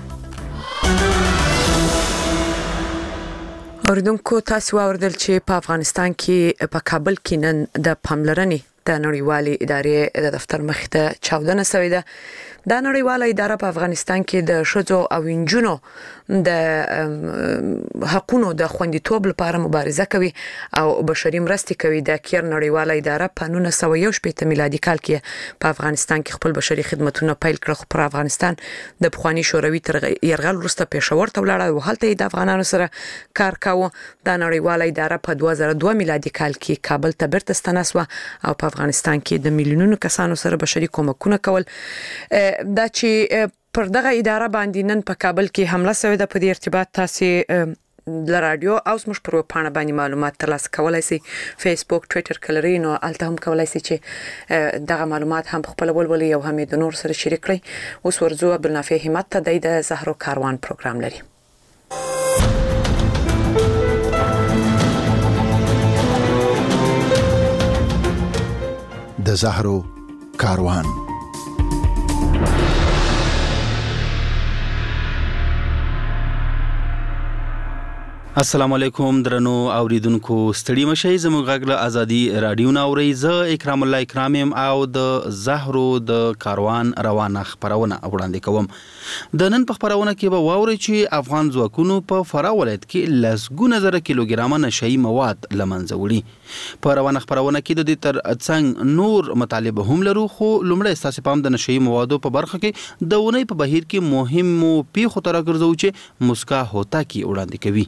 اوریدونکو تاسو واوریدل چې په افغانستان کې په کابل کې نن د پاملرنې د نړیوالې ادارې د دفتر مخ ته چاودنه شوې ده. دا نړیواله اداره په افغانستان کې د شذو او انجونو د حقونو د خوندیتوب لپاره مبارزه کوي او بشري مرستې کوي. د کیر نړیواله اداره په نولس سوه یو شپږ میلادي کال کې په افغانستان کې خپل بشري خدماتونه پیل کړل. خو پر افغانستان د پخوانی شوروي تر یرغل وروسته پېښور ته ولاړ او هلته د افغانانو سره کار کاوه. د نړیواله اداره په دوه زره دوه میلادي کال کې کابل ته بیرته ستنه او په افغانستان کې د میلیونونو کسانو سره بشري کومکونه کول. دا چې پر دغه اداره باندې نن په کابل کې حمله شوې ده، په دې ارتباط تاسو د رادیو او سمش پر پاڼه باندې معلومات ترلاسه کولای شئ. فیسبوک، ټوئیټر کلري نو الته هم کولای شئ چې دغه معلومات هم خپل ولولئ او هم د نور سره شریک کړئ. اوس ورځو عبدالنافع همت ته د زهرو کاروان پروګرام لري. د زهرو کاروان. السلام علیکم درنو اوریدونکو، ستړي مشئ. زموږ غږ له ازادي راډیو نه اورئ. زه اکرام الله اکرامیم او د زهرو د کاروان روانه خبرونه وړاندې کوم. د نن په خبرونه کې به واورئ چې افغان ځواکونو په فراه ولایت کې لسګونه زره کیلوګرامه نشئی مواد له منځه وړي. په روانه خبرونه کې د دې تر څنګ نور مطالبه هم لرو، خو لومړی ستاسو پام د نشئی موادو په برخه کې د ونې په بهیر کې مهمو پیښو ته راګرځو چې مسکا هوتاکي وړاندې کوي.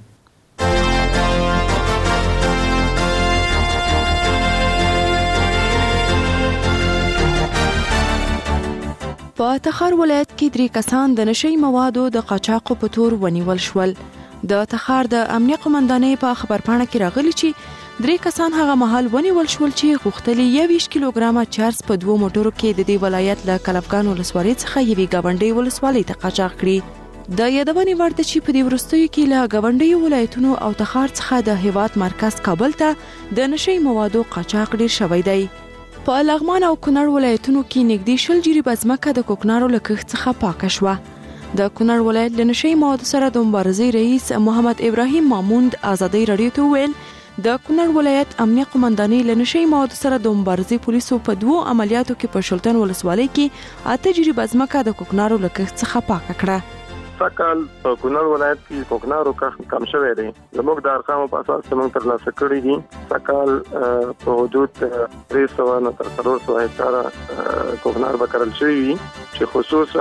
په تخار ولایت کې درې کسان د نشئی موادو د قاچاقو په تور ونیول شول. د تخار د امنیه قومندانۍ په خبرپاڼه کې راغلي چې درې کسان هغه مهال ونیول شول چې غوښتل یویشت کیلوګرامه چرس په دوه موټرو کې د دې ولایت له کلفګان ولسوالۍ څخه یوې گاونډۍ ولسوالۍ ته قاچاق کړي. د یادونې وړ ده چې په دې وروستیو کې له گاونډیو ولایتونو او تخار څخه د هیواد مرکز کابل ته د نشي موادو قاچاق ډیر شوی دی. په لغمان او کونړ ولایتونو کې نږدې شل جریبه ځمکه د کوکنارو له کښت څخه پاکه شوه. د کونړ ولایت له نشي موادو سره د مبارزې رئیس محمد ابراهیم ماموند ازادۍ راډیو ته وویل د کونړ ولایت امنیه قومندانۍ له نشي موادو سره د مبارزې پولیسو په دوو عملیاتو کې په شلتن ولسوالۍ کې اته جریبه ځمکه د کوکنارو له کښت څخه پاکه کړه. سکهال په کونړ ولایت کې کوکنارو کښت کم شوی دی. زموږ د ارقامو په اساس موږ ترلاسه کړي دي سکهال په حدود درې سوه نه تر څلور سوه هکتاره کوکنار به کرل شوي وي چې خصوصا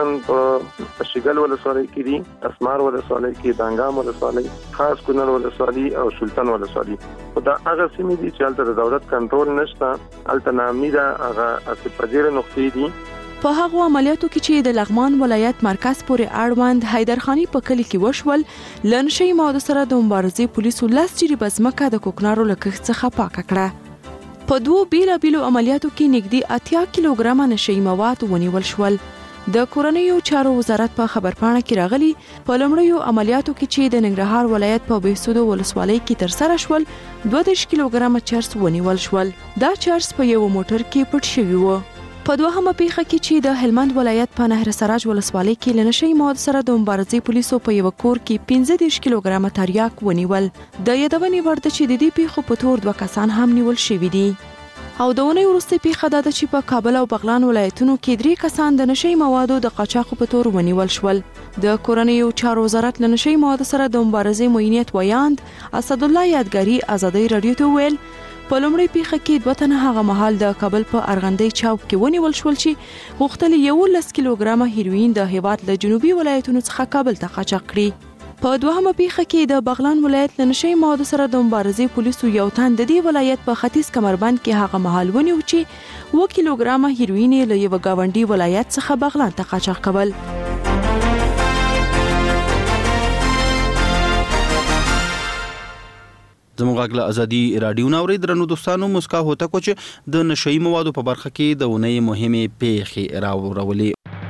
په شیګل ولسوالۍ کې دي، اسمار ولسوالۍ کې، دانګام ولسوالۍ، خاص کونړ ولسوالۍ او سلطان ولسوالۍ. خو دا هغه سیمې دي چې هلته د دولت کنټرول نشته، هلته ناامني ده، هغه اسې پذیره نقطې دي. په هغو عملیاتو کې چې د لغمان ولایت مرکز پورې اړوند حیدرخانی په کلی کې وشول له نشي موادو سره د مبارزې پولیسو لس جریبه ځمکه د کوکنارو له کښت څخه پاکه کړه. په دوو بیلابیلو عملیاتو کې نږدې اتیا کیلوګرامه نشي مواد ونیول شول. د کورنیو چارو وزارت په خبرپاڼه کې راغلي په لومړیو عملیاتو کې چې د ننګرهار ولایت په بهسودو ولسوالۍ کې ترسره شول دوه دېرش کیلوګرامه چرس ونیول شول. دا چرس په یو موټر کې پټ شوی و. په دوهمه پیښه کې چې د هلمند ولایت په نهر سراج ولسوالۍ کې له نشي موادو سره د مبارزې پولیسو په یو کور کې پنځه دېرش کیلوګرامه تریاک ونیول. د یادونې وړ ده چې د دې پیښو په تور دوه کسان هم نیول شوي دي. او د اونۍ وروستۍ پیښه دا ده چې په کابل او بغلان ولایتونو کې درې کسان د نشي موادو د قاچاقو په تور ونیول شول. د کورنیو چارو وزارت له نشي موادو سره د مبارزې معینیت ویاند اسدالله یادګاري ازادۍ راډیو ته ویل په لومړۍ پیښه کې دوه تنه هغه مهال د کابل په ارغندې چوک کې ونیول شول چې غوښتل یولس کیلوګرامه هیروین د هیواد له جنوبي ولایتونو څخه کابل ته قاچاق کړي. په دوهمه پیښه کې د بغلان ولایت له نشي موادو سره د مبارزې پولیسو یو تن د دې ولایت په ختیځ کمربند کې هغه مهال ونیو چې اووه کیلوګرامه هیروین له یو گاونډي ولایت څخه بغلان ته قاچاق کول. زموږ غږ له ازادي راډیو نه اورئ. درنو دوستانو، مسکا هوته کو چې د نشئی موادو په برخه کې د اونۍ مهمې پیښې راوړولې.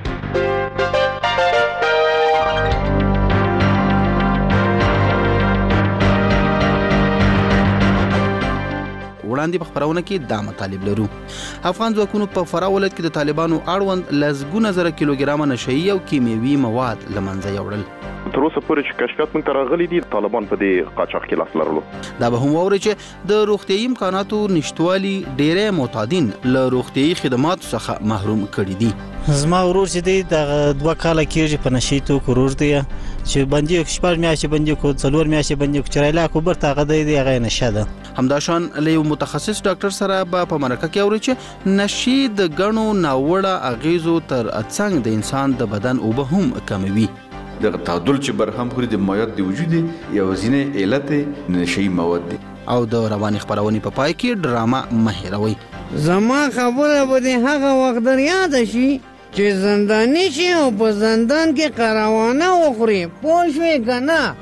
وړاندې په خبرونه کې دا مطالب لرو. افغان ځواکونو په فراه ولایت کې د طالبانو اړوند لسګونه زره کیلوګرامه نشئی او کیمیاوي مواد له منځه یوړل. تر اوسه پورې چې کشفیات موږ ته راغلي دي طالبان په دې قاچاق کې لاس لرلو. دا به هم واوري چې د روغتيایي امکاناتو نشټوالي ډېرې معتادین له روغتيایي خدماتو څخه محروم کړي دي. زما ورور چې دی د دوه کاله کېږي په نشي توکو ورور دی چې بندي شپږ میاشتې بندي کو څلور میاشتې بندي کو چرایلا کو برته هغه دی هغه نشه ده. همداشان له یو متخصص ډاکټر سره به په مرکه کې اوري چې نشي د غنو ناوړه اغیزو تر اڅنګ د انسان د بدن اوبه هم کموي. د تعادل چې برهم خوري د مایعات د وجود یو ځینې علت نشئی مواد دي. او د رواني خبرونې په پای کې ډراما مهیروي. زما خبره به هغه وخت در یاد شي چې زنداني شي او په زندان کې قراوانه وخوري. پوه شوې که نه؟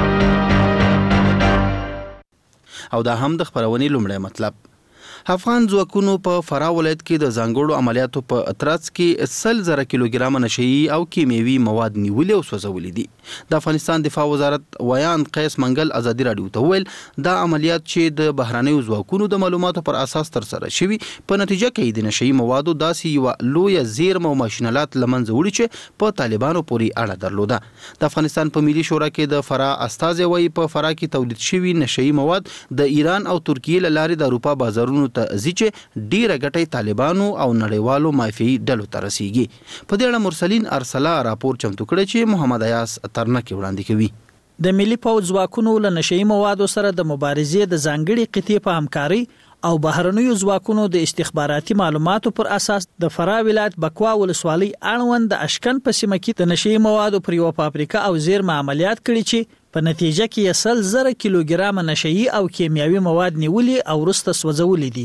او دا هم د خبرونې لومړی مطلب. افغان ځواکونو په فراه ولایت کې د ځانګړو عملیاتو په ترڅ کې سل زره کیلوګرامه نشئی او کیمیاوي مواد نیولې او سوځولې دي. د افغانستان دفاع وزارت ویان قیس منګل ازادي راډیو ته ویل دا عملیات چې د بهرانیو ځواکونو د معلوماتو پر اساس تر سره شوي په نتیجه کې د نشئی موادو داسې یو لویه زیرمه او ماشینالات لمنځه وړي چې په طالبانو پورې اړه درلوده. د افغانستان په ملي شورا کې د فراه استازي وایي په فراه کې تولید شوي نشئی مواد د ایران او ترکیې له لارې د اروپا بازارونو ته ځي چې ډیره ګټه طالبانو او نړیوالو مافیایي ډلو ته رسیږي. په دې اړه مرسلین ارسلا راپور چمتو کړی چې محمد ایاس ترنکي وړاندې کوي. د ملي پوځ ځواکونو له نشئی موادو سره د مبارزې د ځانګړي قطعې په همکاري او بهرنیو ځواکونو د استخباراتي معلوماتو پر اساس د فراه ولایت بکوا ولسوالۍ اړوند د اشکن په سیمه کې د نشئی موادو پر یو فابریکه او زیرمه عملیات کړي چې په نتیجه کې سل زره کیلوګرام نشئی او کیمیاوي مواد نیولې او وروسته سوځولې دي.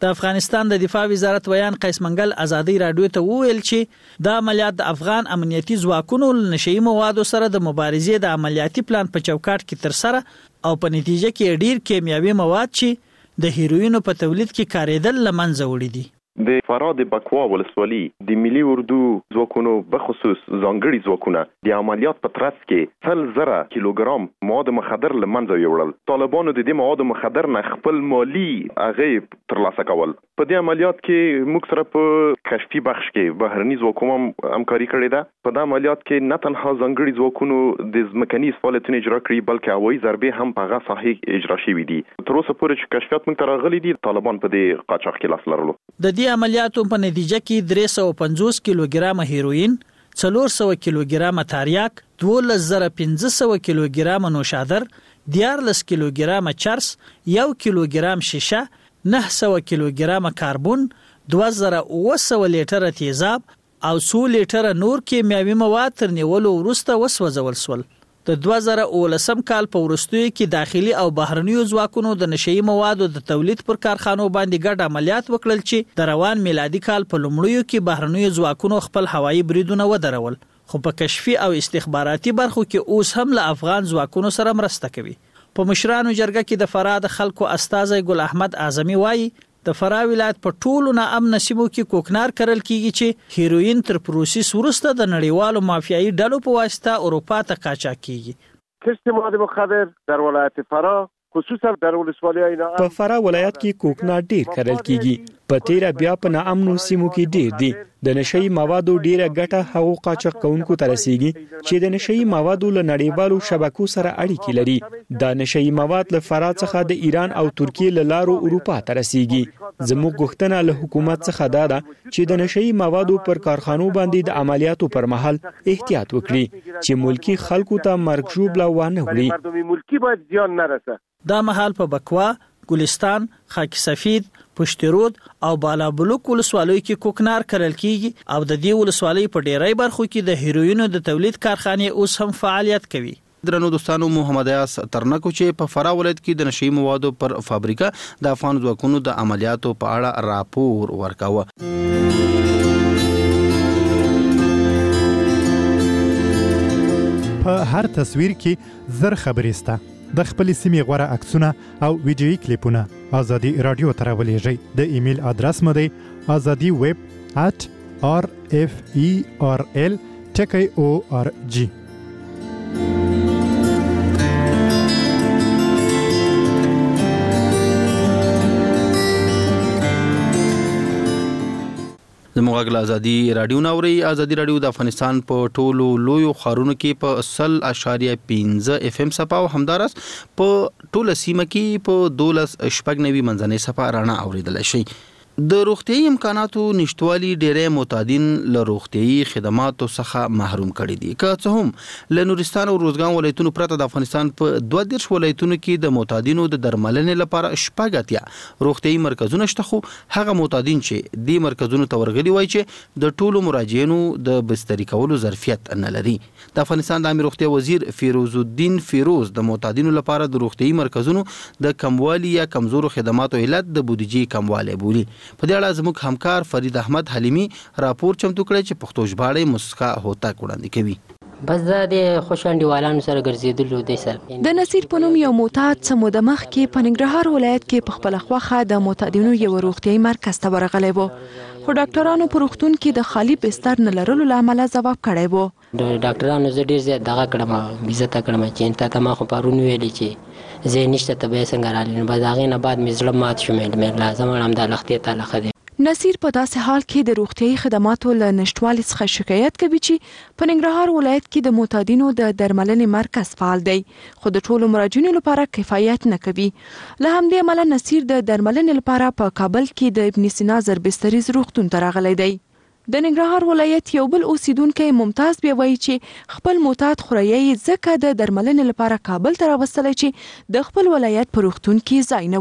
د افغانستان د دفاع وزارت ویان قیس منګل ازادي رادیو ته وویل چې د عملیات د افغان امنیتي ځواکونو نشئی موادو سره د مبارزې د عملیاتي پلان په چوکاټ کې تر سره او په نتیجه کې ډیر کیمیاوي مواد چې د هیروینو په تولید کې کارېدل لمنځه وړي دي. د فراه د بکوا ولسوالي د ملي اردو ځواکونو بخصوص ځانګړي ځواکونه د عملیات په ترڅ کې سل زره کیلوګرام مواد مخدر لمنځه یوړل. طالبانو د دې مواد مخدر نه خپل مالی هغه ترلاسه کول. په دې عملیات کې موږ سره په کشفي بخش کې بهرني ځواکونو همکاري کړې ده. په دې عملیات کې نه تنها ځانګړي ځواکونو د ځمکني فعالیتونو اجرا کړي بلکې هوایي ضربې هم په هغه ساحه اجرا شوې دي. تر اوسه پورې چې کشفیات موږ ته راغلي دي طالبان په دې قاچاق کې لاس لرلو. د دې عملیاتو په نتیجه کې درې سوه پنځوس کیلوګرام هیروین، څلور سوه کیلوګرام تاریاک، دولس زره پنځه سوه کیلوګرام نوشادر، دیارلس کیلوګرام چرس، یو کیلوګرام شیشه، نه سوه کیلوګرام کاربون، دوه زره اوه سوه لیټره تیزاب او څو لیټره نور کیمیاوي مواد تر نیولو وروسته وسوځول شول. د دوه زره اوولسم کال په وروستیو کې داخلي او بهرنیو ځواکونو د نشئی موادو د تولید پر کارخانو باندې ګډ عملیات وکړل چې د روان میلادي کال په لومړیو کې بهرنیو ځواکونو خپل هوایي بریدونه ودرول، خو په کشفي او استخباراتي برخو کې اوس هم له افغان ځواکونو سره مرسته کوي. په مشرانو جرګه کې د فراه د خلکو استازی ګل احمد اعظمي وایي د فراه ولایت په ټولو ناامن سیمو کې کوکنار کرل کیږي چې هیروین تر پروسس وروسته د نړیوالو مافیایي ډلو په واسطه اروپا ته قاچاق کیږي. کشف مواد مخدر در ولایت فراه خصوصا در ولسوالی‌های ناامن په فراه ولایت کې کوکنار ډیر کرل کیږي. په تیره بیا په ناامنو سیمو کې ډیر دي. د نشئی موادو ډیره ګټه هغو قاچاق کوونکو ته رسیږي چې د نشئی موادو له نړیوالو شبکو سره اړیکې لري. دا نشئی مواد له فراه څخه د ایران او ترکیې له لارو اروپا ته رسیږي. زموږ غوښتنه له حکومت څخه دا ده چې د نشئی موادو پر کارخانو باندې د عملیاتو پر مهال احتیاط وکړي چې ملکی خلکو ته مرګ ژوبله وانه وړي. دا مهال په بکوا، ګلستان، خاک سفید، پشت رود او بالا بلوک ولسوالیو کې کوکنار کرل کیږي او د دې ولسوالۍ په ډیری برخو کې د هیروینو د تولید کارخانې اوس هم فعالیت کوي. درنو دوستانو، محمد ایاس ترنکو چې په فراه ولایت کې د نشئی موادو پر فابریکه د افغان ځواکونو د عملیاتو په اړه راپور ورکاوه. په هر تصویر کې زر خبرې سته. د خپلې سیمې غوره عکسونه او ویډیویي کلیپونه ازادي رادیو ته راولېږئ. د ایمیل ادرس مو دی ازادي ویب ات آر اف ای آر ال ټکی او آر جی. زموږ غږ ازادي رادیو ناوري. ازادي رادیو د افغانستان په ټولو لویو ښارونو کې په سل اشاریه پنځه اف ام صفه او همدارس په ټوله سیمه کې په دولس شپږ نوي منځنۍ صفه رڼا اوریدل شي. د روغتيایي امکاناتو نشټوالي ډېرې معتادین له روغتيایي خدماتو څخه محروم کړي دي. که څه هم له نورستان او روزګان ولایتونو پرته د افغانستان په دوه دیرش ولایتونو کې د معتادینو د درملنې لپاره شپږ اتیا روغتيایي مرکزونه شته، خو هغه معتادین چې دې مرکزونو ته ورغلي وای چې د ټولو مراجعینو د بستري کولو ظرفیت نه لري. د افغانستان د عامه روغتیا وزیر فیروز الدین فیروز د معتادینو لپاره د روغتيایي مرکزونو د کموالي یا کمزورو خدماتو علت د بودیجې کموالی بولي. په دې اړه زموږ همکار فرید احمد حلیمی راپور چمتو کړی چې پښتو ژباړه مسکا هوتک وړاندې کوي. بس دا د خوشاندیوالانو سره ګرځېدلو دی سره. د نصیر په نوم یو معتاد څه موده مخکې په ننګرهار ولایت کې په خپله خوښه د معتادینو یو روغتیایي مرکز ته ورغلی و، خو ډاکټرانو په روغتون کې د خالي بستر نه لرلو له امله ځواب کړی و. د ډاکټرانو زه ډېر زیات دغه کړم، عزته کړم چې تا ته ما خو پرون ویلي چې زه نشته ته به څنګه رالې. نو بعد هغې نه بعد مې زړه مات شو، مې لازم وړم دا لختې ته لخه دی. نصیر په داسې حال کې د روغتیایي خدماتو له نشټوالي څخه شکایت کوي چې په ننګرهار ولایت کې د معتادینو د درملنې مرکز فعال دی، خو د ټولو مراجعینو لپاره کفایت نه کوي. له همدې امله نصیر د درملنې لپاره په کابل کې د ابن سینا زربستریز روغتون ته راغلی دی. د ننګرهار ولایت یو بل اوسیدونکی ممتاز بیا وایي چې خپل معتاد خوریه یې ځکه د درملنې لپاره کابل ته راوستلی چې د خپل ولایت په روغتون کې ځای نه و.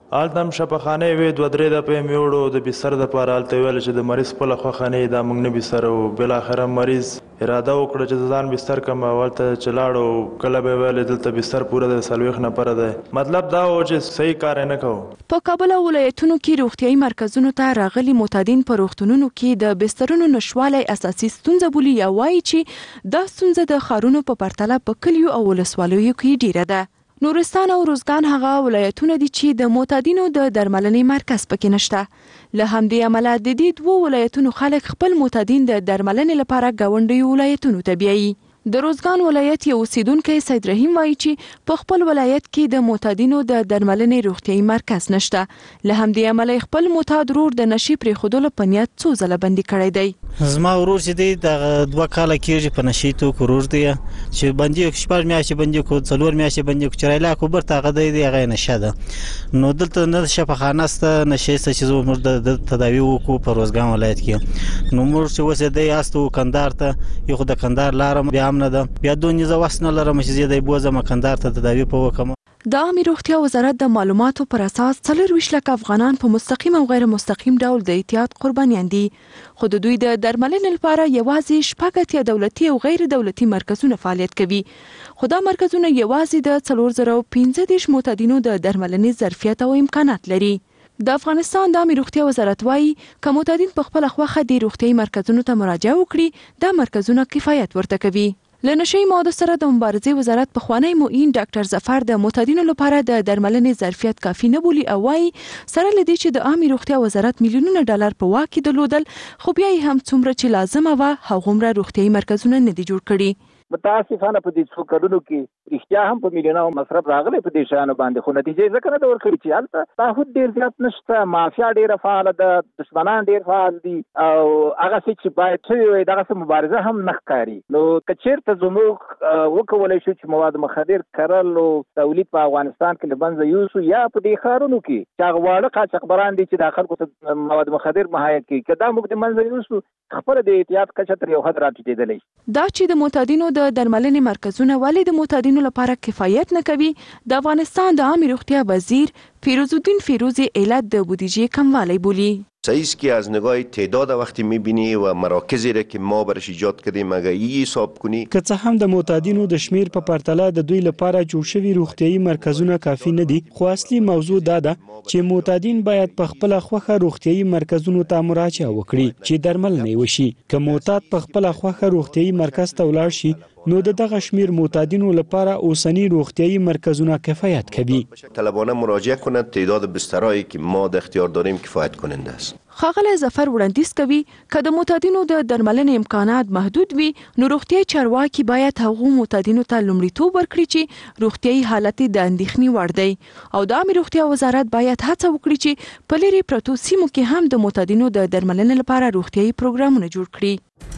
آلتم شپخانه وی دوه درې د په میوړو د بستر د پاره آلته ویل چې د مریض په لخوا خانه دا موږ نه بستر او بل اخر مریض اراده وکړه چې ځان بستر کم ولته چلاړو کله به ویل دلته بستر پوره د سلويخ نه پره ده مطلب دا و چې صحیح کار نه کوو. په کابل ولایتونو کې روغتيایي مرکزونو ته راغلي معتادین په روغتونونو کې د بسترونو نشوالی اساسي ستونزه بولي یا وایي چې دا ستونزه د ښارونو په پرتله په کلیو او ولسوالیو کې ډیره ده. نورستان او روزګان هغه ولایتونه دي چې د معتادینو د درملنې مرکز پکې نشته. له همدې امله د دې دوه ولایتونو خلک خپل معتادین د درملنې لپاره ګاونډیو ولایتونو ته بیایي. د روزګان ولایت یو اوسیدونکی سید رحیم وایي چې په خپل ولایت کې د معتادینو د درملنې روغتیایي مرکز نشته. له همدې امله خپل معتاد ورور د نشي پرېښودلو په نیت څو ځله بندي کړی دی. زما ورور چې دی د دوه کاله کېږي په نشي توکو ورور دی چې بندي شپږ میاشتې بندي کو څلور میاشتې بندي کو چرایلا کو برته هغه دی هغه نشه ده. نو دلته نه شفاخانه ست نشي ست چې زموږ د تداوی وکړو په روزګان ولایت کې. نو موږ چې وسه دی استو کندهار ته یو د کندهار لارم بیا نه ده بیا دونیزه وسنه لرم چې زیاده بوزه مکندار ته تداوی په وکم. د عامه روغتیا وزارت د معلوماتو پر اساس څلور ویشت لک افغانان په مستقیم او غیر مستقیم ډول د احتیاط قربانیان دي. خو د دوی د درملنې لپاره یوازې شپږ اتیا دولتي او غیر دولتي مرکزونه فعالیت کوي. خو دا مرکزونه یوازې د څلور زره پنځه دېرش معتادینو د درملنې ظرفیت او امکانات لري. د افغانستان د عامه روغتیا وزارت وایي که معتادین په خپل خوخه د روغتیایي مرکزونو ته مراجعه وکړي دا مرکزونه کفایت ورته کوي. له نشي موادو سره د مبارزې وزارت پخوانی معین ډاکټر ظفر د معتادینو لپاره د درملنې ظرفیت کافي نه بولي او وایي سره لدی چې د عامه روغتیا وزارت میلیونونه ډالر په واک کې درلودل خو بیا هم څومره چې لازمه و هغومره روغتیایي مرکزونه نه دي جوړ کړي. متاسفانه په دې څو کډونو کې رښتیا هم په میلیونونو مصرف راغلی په دې شانو باندې خو نتیجې ځکه نه ورکړي چې هلته تعهد ډېر زیات نشته مافیا ډېره فعاله ده دشمنان ډېر فعال دي او هغه څه چې باید شوي وي دغسې مبارزه هم نه ښکاري. نو که چېرته زموږ وکولی شو چې مواد مخدر کرل او تولید په افغانستان کې له منځه یوسو یا په دې ښارونو کې چې هغه واړه قاچاقبران دي چې دا خلکو ته مواد مخدر مهیا کوي که دا موږ د منځه یوسو خپله د احتیاط کچه تر یو حد راټیټېدلی. دا چې د معتادینو د درملنې مرکزونه ولې د معتادینو لپاره کفایت نه کوي د افغانستان د عامه روغتیا وزیر فیروز الدین فیروزی علت د بودجه کموالی بولی. سعیست که از نگاه تعداد وقتی میبینی و مراکزی را که ما برش ایجاد کردیم اگه ای حساب کنی که څه هم د معتادینو د شمیر په پرتله د دوی لپاره جوړ شوي روغتيایي مرکزونه کافي نه دي خو اصلي موضوع دا ده چې معتادین باید په خپل خوخه روغتيایي مرکزونو ته مراجعه وکړي چې درملنه وشي. که معتاد په خپل خوخه روغتيایي مرکز ته ولاړ شي نو د دغه شمیر معتادینو لپاره اوسنی روغتيایي مرکزونه کفایت کوي. طلبانه مراجعه کنند تعداد بسترهایی که ما در اختیار داریم کفایت کننده است. ښاغلی ظفر وړاندیز کوي که د معتادینو د درملنې امکانات محدود وي نو روغتیایي چارواکي باید هغو معتادینو ته لومړیتوب ورکړي چې روغتیایي حالت د اندېښنې وړ دی او د عامه روغتیا وزارت باید هڅه وکړي چې په لرې پرتو سیمو کې هم د معتادینو د درملنې لپاره روغتیایي پروګرامونه جوړ کړي.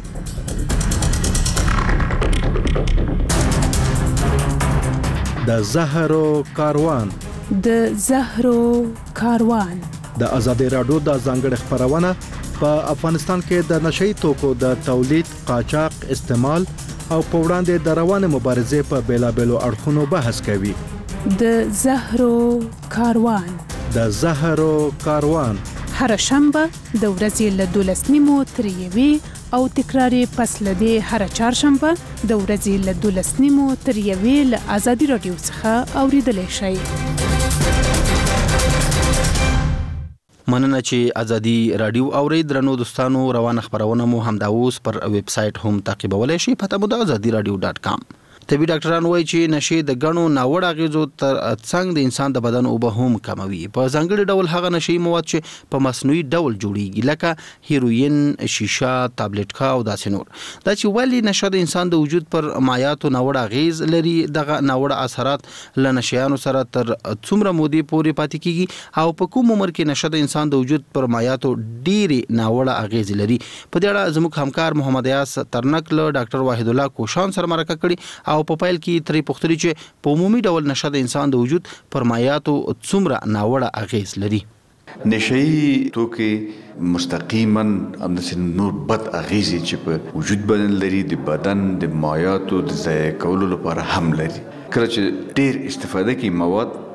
د زهرو کاروان د زهرو کاروان د ازادي راډیو د ځانګړي خبرونه په افغانستان کې د نشئی توکو د تولید قاچاق استعمال او په وړاندې د روانه مبارزې په بیلابېلو اړخونو بحث کوي. د زهرو کاروان د زهرو کاروان هر شنبه د ورځې له دولس نیمو تر یوې او تکراری پس لدی هر چهارشنبه د ورځې له دولس نیمو تر یوې له ازادي راډیو څخه اوریدلای شئ. مننه چې ازادي راډیو اوري درنو دوستانو روانه خبرونه مو هم دا اوس پر ویب سټ هم تعقیبولای شئ پته مو د ازادي راډیو ډاټ کام. طبي ډاکټران وایي چې نشي د غنو ناوړه غږو تر څنګه د انسان د بدن او به هم کموي. په ځانګړي ډول هغه نشي مواد چې په مصنوعي ډول جوړیږي لکه هیروین، شیشه، تابلیټ کا او داسې نور. دا چې ولی نشه د انسان د وجود پر مایعاتو ناوړه غیز لري دغه ناوړه اثرات ل نشيانو سره تر څومره مودې پورې پاتې کیږي او په کوم عمر کې نشه د انسان د وجود پر مایعاتو ډېری ناوړه غیز لري. په دې اړه زموږ همکار محمد یاس ترنک له ډاکټر واحد الله کوشان سره مرکه کړي او په پایل کې ترې پوښتنه چې په عمومي ډول نشه د انسان د وجود پر مایعاتو څومره ناوړه اغیز لري. نشئی توکي مستقیما همداسې نور بد اغیزې چې په وجود باندې لري د بدن د مایعاتو د ضایع کولو لپاره هم لري. کله چې ډېر استفاده کوي مواد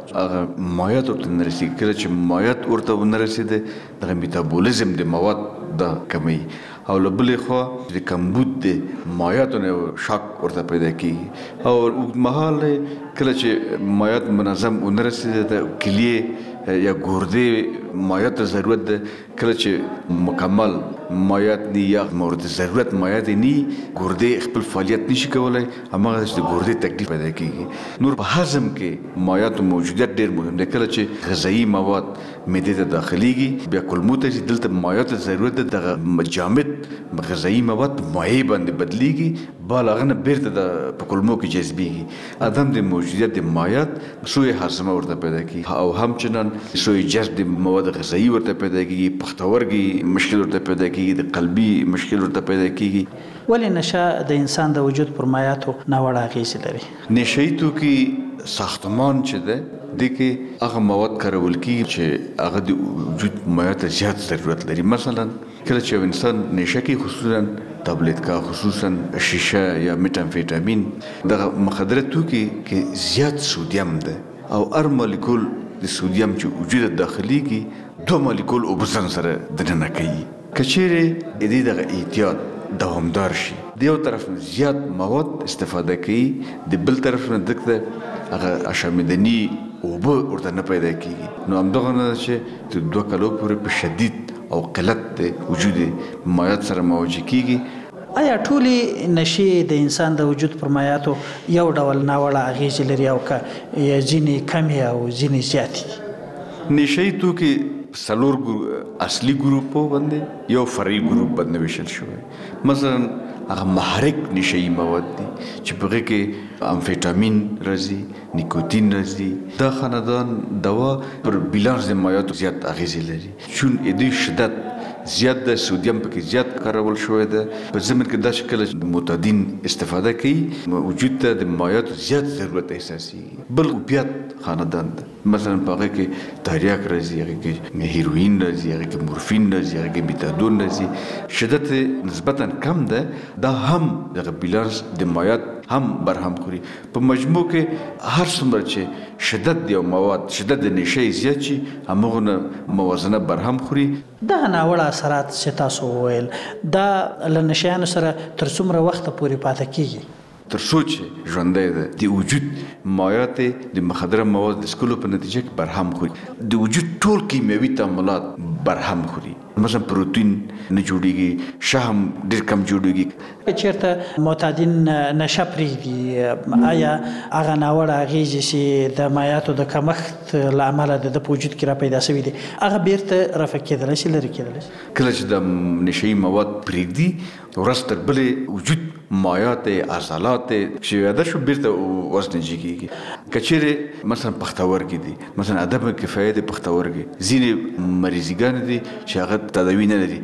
هغه مایات ورته نه رسیږي. کله چې مایات ورته نه رسیږي دغه میتابولیزم د مواد د کمی او لبلې خو د کمبود د مایاتونه شاک ورته پیدا کیږي او مهال کله چې مایات منظم ونرسي د کلیه یا ګردې مایات ضرورت ده. کله چې مکمل مایات نی یا مورد ضرورت مایات نی ګردې خپل فعالیت نشي کولای همغه د ګردې تکلیف پیدا کیږي. نور په هضم کې مایات موجودیت ډیر مهم ده. کله چې غذایی مواد معده ته داخليږي بیا کولمو ته دلته مایات ضرورت ده د جامد غذایی مواد مایع باندې بدلیږي بالغنه بیرته د کولمو کې جذبيږي. ادم د موجودیت د مایات سوء هضم ورته پیدا کیږي او همچنان سوء جذب د مواد غذایی ورته پیدا کیږي. پښتورګي مشکل ورته پیدا کیږي. د قلبي مشکل ورته پیدا کیږي. ولې نشه د انسان د وجود پر مایاتو ناوړه اغېز لري؟ نشه‌ای توکي ساختمان چې ده د کې هغه مواد کارول کیږي چې هغه د وجود مایات زیات ضرورت لري. مثلا کله چې انسان نشه کې خصوصا تابلیت کا خصوصا شیشه یا میتامفیتامین دغه مخدره توکي کې زیات سودیم ده او هر مالیکول د سودیم چې وجود داخلي کې دو مالیکول اوبزن سره دننه کوي. کچېره د دې دغه احتیاط دوامدار شي د یو طرف زیات مواد استفاده کوي د بل طرف نه دغه هغه اشامدنی او به ورته نه پیدا کیږي. نو همدغه نه چې د دوه کلو پورې په شدید او قلت د وجود مایات سره مواجه کیږي. آیا ټولې نشې د انسان د وجود پر مایاتو یو ډول ناوړه اغېز لري او که ځینې کمې او ځینې زیاتې؟ نشه‌ای توکي سلور اصلي ګروپو باندې یو فرعي ګروپ باندې ویشل شوی. مثلا هغه محرک نشه‌ای مواد دي چې په هغه کې امفیتامین راځي، نیکوتین راځي. دا خاندان دوا پر بیلانس د مایاتو زیات اغېز لري. چون د شدت زیات د سودیم پکې زیات کارول شوی ده. په زمین کې دا شکل معتادین استفاده کوي وجود ته د مایاتو زیات ضرورت احساسي. بل اوپیات خاندان ده مثلا په هغه کې تریاک راځي، هغه کې هیروین راځي، هغه کې مورفین راځي، هغه کې میتادون راځي. شدت نسبتا کم ده. دا هم د بیلانس د مایات هم برهم خوري. په مجموع کې هر څومره چې شدت دی او مواد شدت د نشه‌ای زیات شي همغه موازنه برهم خوري. دا ناوړه اثرات چې تاسو وویل دا له نشهیانو سره تر څومره وخت پورې پاتې کیږي؟ تر څو چې ژوندی ده د وجود مایات د مخدره مواد د څښلو په نتیجه کې برهم خوري. د وجود ټول کیمیاوي تعاملات برهم خوري. مثلا پروتین نه جوړیږي، شحم ډیر کم جوړیږي. چیرته معتادین نشه پرېږدي آیا هغه ناوړه اغېزې چې د مایاتو د کمښت له امله د په وجود کې را پیدا شوي دي هغه بیرته رفع کېدلی شي، لرې کېدلی شي؟ کله چې د نشه‌ای مواد پرېږدي ورځ تر بلې وجود مایات عضلات چې یاده شو بیرته وزن جګیږي. کچېره مثلا پښتورګي دي، مثلا ادب کفایت پښتورګي ځینې مریضګان دي چې هغه تداوی نه لري.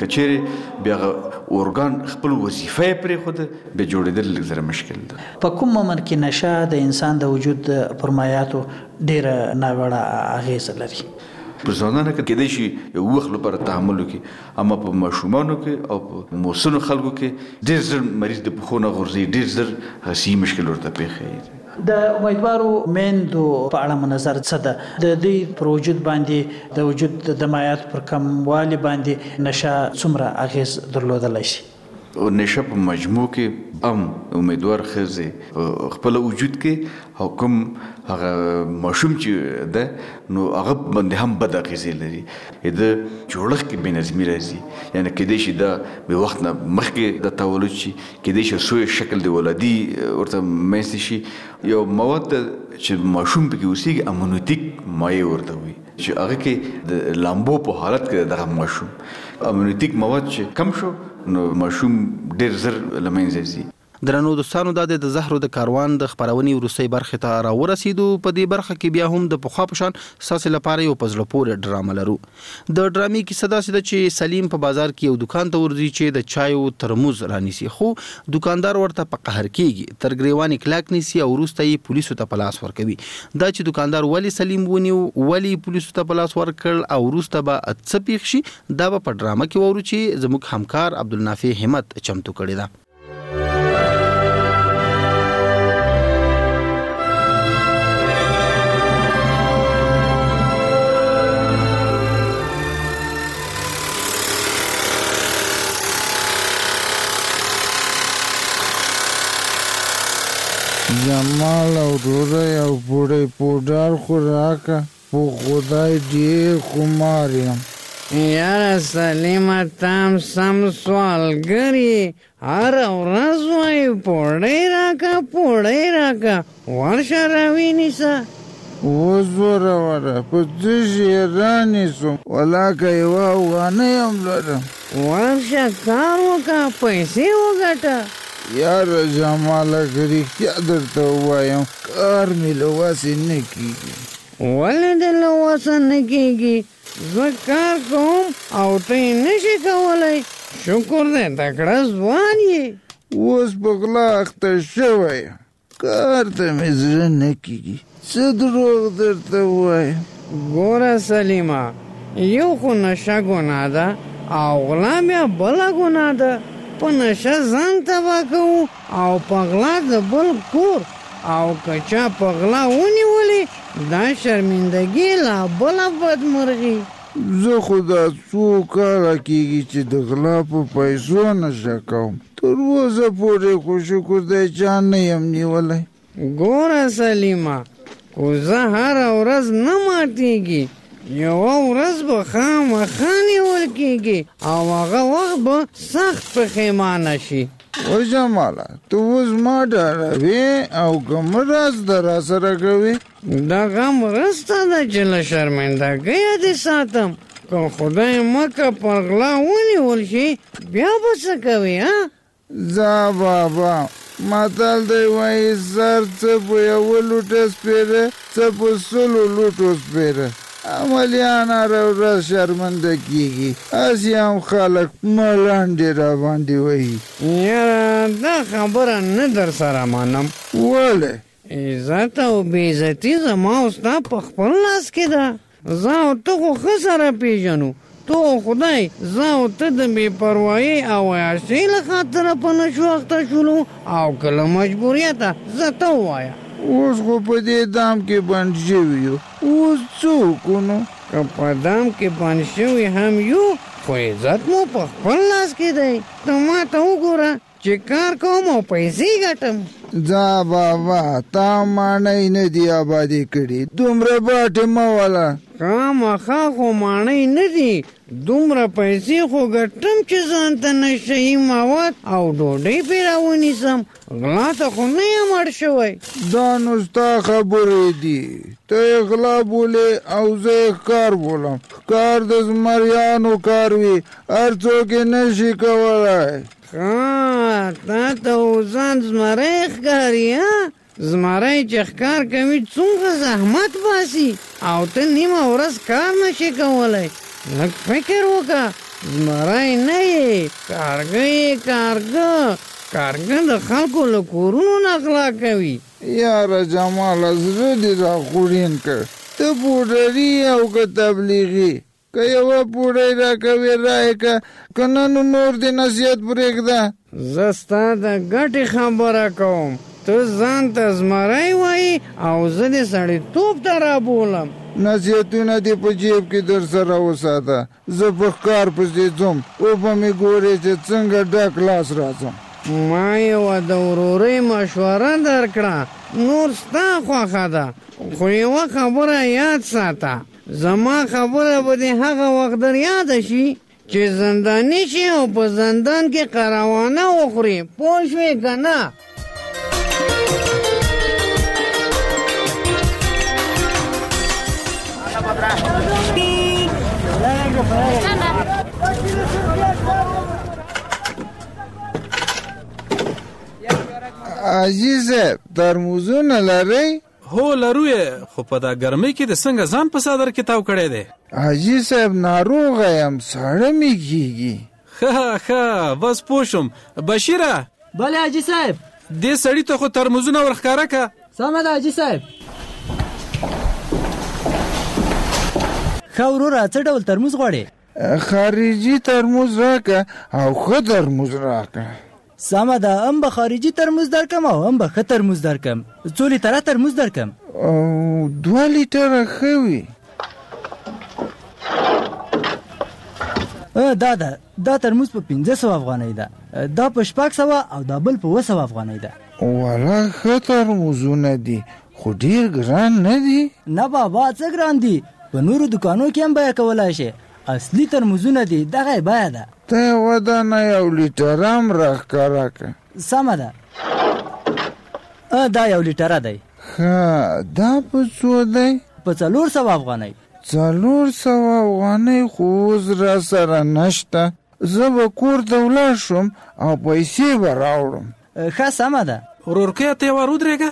کچېره بیا اورګان خپل وظیفه پرې خود به جوړېدل لږ زره مشکل ده. په کوم عمر کې نشه د انسان د وجود پر مایاتو ډېره ناوړه اغېزه لري؟ په ځوانانو کې کېدای شي یو وخت لپاره تحمل وکړي، اما په ماشومانو کې او په موسنو خلکو کې ډېر زر مریض د پښو نه غورځي، ډېر زر صحي مشکل ورته پیښیږي. د امیدوارو میندو په اړه مو نظر څه ده؟ د دوی پر وجود باندې د وجود د مایعاتو پر کموالي باندې نشه څومره اغېز درلودلی شي؟ او نشه په مجموع کې هم امیدوار ښځې خپل وجود کې او کوم هغه ماشوم چې ده نو هغه باندې هم بد اغېزې لري. د جوړښت کې بې نظمي راځي، یعنې کېدای شي دا بې وخت نه مخکې د تولد شي، کېدای شي سوی شکل د ولادي ورته منځته شي. یو مواد چې ماشوم پکې اوسېږي امونیتیک مایع ورته وایي چې هغه کې د لامبو په حالت کې دغه ماشوم امونیتیک مواد چې کم شو نو ماشوم ډېر زر له منځه ځي. درنو دوستانو دا د زهرو د کاروان د خبرونې وروستۍ برخې ته راورسېدو. په دې برخه کې بیا هم د پخوا په شان ستاسې لپاره یو په زړه پورې ډرامه لرو. د ډرامې کیسه داسې ده چې سلیم په بازار کې یو دکان ته ورځي چې د چایو ترموز رانیسي، خو دکاندار ورته په قهر کېږي، تر ګریوان یې کلک نیسي او وروسته یې پولیسو ته په لاس ورکوي. دا چې دکاندار ولې سلیم ونیو، ولې پولیسو ته په لاس ورکړ او وروسته به څه پېښ شي، دا به په ډرامه کې واورو چې زموږ همکار عبدالنافع همت چمتو کړې ده. جمال او ډوډۍ او پوډۍ پوډر خو راکه په خدای ډېر خمار یم. یاره سلیمه تام سم سوالګر یې هره ورځ وایي پوډۍ راکه پوډۍ راکه ورشه راوینیسه. اوس زوروره په څه شي یې رانیسم ولاکه یوه افغانۍ هم لرم. ورشه کار وکړه پیسې وګټه. یاره جماله که رښتیا درته ووایم کار مې له وسې نه کېږي. ولې دې له وسه نه کېږي؟ زه کار کوم او ته یې نشې کولی. شکر دی تکړه ځوان یې. اوس په غلا اخته شوی یم کار ته مې زړه نه کېږي. څه دروغ درته ووایم؟ ګوره سلیمه یو خو نشه ګناه ده او غلا بیا بله ګناه ده. په نشه ځان تباه کوو او په غلا د بل کور او که چا په غلا ونیولې دا شرمندګي لا بله بدمرغي. زه خو دا څو کاله کېږي چې د غلا په پیسو نشه کوم. تر اوسه پورې خو شکر دی چا نه یم نیولی. ګوره سلیمه کوزه هره ورځ نه ماتېږي. یوه ورځ به خامخا نیول کېږي او هغه وخت به سخت پښیمانه شي. وجماله ته اوس ما ډاروې او که مرسته را سره کوې؟ دغه مرسته ده چې له شرمندګیه دې ساتم. که خدای مکه پر غلا ونیول شي بیا به څه کوې ها؟ ځه بابا متل دی وایي زر څه په یوه لوټه سپېره څه په سلو لوټو سپېره. عملیان هره ورځ شرمنده کېږي هسې هم خلک ملنډې را باندې وهي. یاره دا خبره نه در سره منم. ولې؟ عزت او بېعزتي زما او ستا په خپل لاس کې ده. زه او ته خو ښه سره پېژنو. تو خدای زه او ته د بې پروایۍ او عیاشۍ له خاطره په نشو اخته شولو او که له مجبوریته زه ته ووایه. اوس خو په دې دام کې بند شوي یو. اوس څه وکړو؟ که په دام کې بند شوي هم یو خو عزت مو په خپل لاس کې دی. ته ما ته وګوره چې کار کوم او پیسې ګټم. ځه بابا تا ماڼۍ نه دي آبادې کړي دومره باټې مه وله. خامخا خو ماڼۍ نه دي دومره پیسې خو ګټم چې ځان ته نشهي مواد او ډوډۍ پرې راونیسم. غلا ته خو نه یم اړ شوی. دا نو ستا خبرې دي. ته یې غلا بولې او زه یې ښکار بولم. ښکار د زمریانو کار وي هر څوک یې نشي کولی. ښه تا ته ځان زمری ښکاري ها؟ زمری چې ښکار کوي څومره زحمت باسي او ته نیمه ورځ کار نشي کولی. لږ فکر وکړه زمری نه یې کارګه یې کارګه. کارګه د خلکو له کورونو نه غلا کوي. یاره جماله زړه دې راخوړین کړ. ته پوډري او که تبلیغي که یوه پوډۍ راکوې رایې که که نه نو نور دې نصیحت پرېږده. زه ستا د ګټې خبره کوم. ته ځان ته زمری وایي او زه دې سړیتوب ته رابولم. نصیحتونه دې په جیب کې در سره وساته. زه په ښکار پسې ځم وبه مې ګورې چې څنګه ډک لاس راځم. ما یوه د ورورۍ مشوره درکړه نور ستا خوښه ده خو یوه خبره یاد ساته. زما خبره به دې هغه وخت در یاده شي چې زنداني شي او په زندان کې قروانه وخوري. پوه شوې که نه؟ حاجي صاحب ترموزونه لرئ؟ هو لرو یې خو په دا ګرمۍ کې د څنګه ځان په صدر کې تاو کړی دی. حاجي صاحب ناروغه یم ساړه مې کېږي. ښه ښه بس پوه شوم. بشیره. بله حاجي صاحب. دې سړي ته خو ترموزونه ورښکاره که. سمه ده حاجي صاحب. ښه وروره څه ډول ترموز غواړې؟ خارجي ترموز راکه او ښه ترموز راکه. سمه ده هم به خارجي ترموز درکم او هم به ښه ترموز درکم. څو لیټره ترموز درکم؟ دوه لیټره ښه وي. دا ده دا ترموز په پنځه سوه افغانۍ ده. دا په شپږ سوه او دا بل په اوه سوه افغانۍ ده. والا خطر موزونه دي خو ډیر ګران نه دي. نه بابا څه ګران دي، په نورو دکانو کې هم بیه کولای شي. اصلي ترموزونه دي دغه بیه ده. ته ودانه یو لیټر هم راښکاره که. سمه ده. دا یو لیټره دی. ښه دا په څو دی؟ په څلور سوه افغانۍ. څلور سوه افغانۍ خو اوس را سره نشته. زه به کور ته ولاړ شم او پیسې به راوړم. ښه سمه ده. ورورکیه ته یې ور ودرېږه.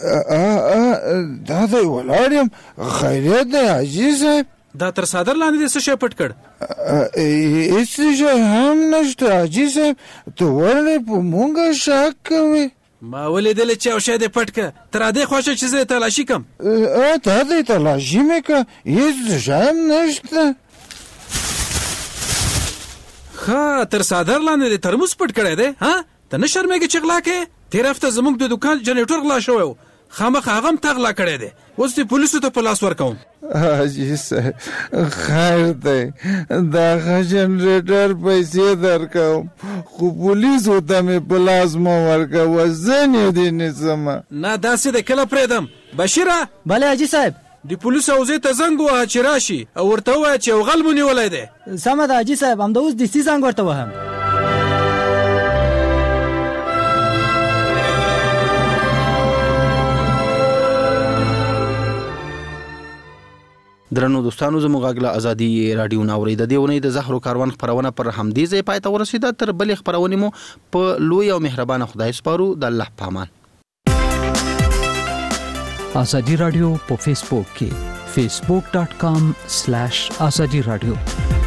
دا دی ولاړ یم. خیریت دی حاجي صاحب؟ دا تر څادر لاندې دې څه شی پټ کړ؟ هېڅ شی هم نشته حاجي صاحب. ته ولې په مونږ شک کوې؟ ما ولیدلې چې یو شی دې پټ که. تر ادې خوښه چې زه یې تلاشي کړم. ته دې تلاشي مې که. هېڅ شی هم نشته. ښه تر څادر لاندې دې ترموز پټ کړی دی. ها ته نه شرمېږې چې غلا کوې؟ تېره هفته زموږ د دوکان جنریټور غلا شوی و. خامخا هغه هم تا غلا کړی دی. اوس دې پولیسو ته په لاس ورکوم. حاجي صاحب خیر دی، دغه جنریټر پیسې درکوم خو پولیسو ته مې په لاس مه ورکوه. زه نه دې نیسمه. نه داسې دی کله پرېږدم. بشیره. بله حاجي صاحب. د پولیسو حوزې ته زنګ ووهه چې راشي او ورته ووایه چې یو غل مو نیولی دی. سمه ده حاجي صاحب، همدا اوس دستي زنګ ورته وهم. درنو دوستانو زموږ غږ له ازادي رادیو ناوري د دیونې د زهرو کاروان خبرونه پر همدې ځای پای ته ورسیده. تر بلې خبرونې مو په لوی او مهربانه خدای سپارو. د الله پامان. ازادي رادیو په فیسبوک کې facebook.com/azadi radio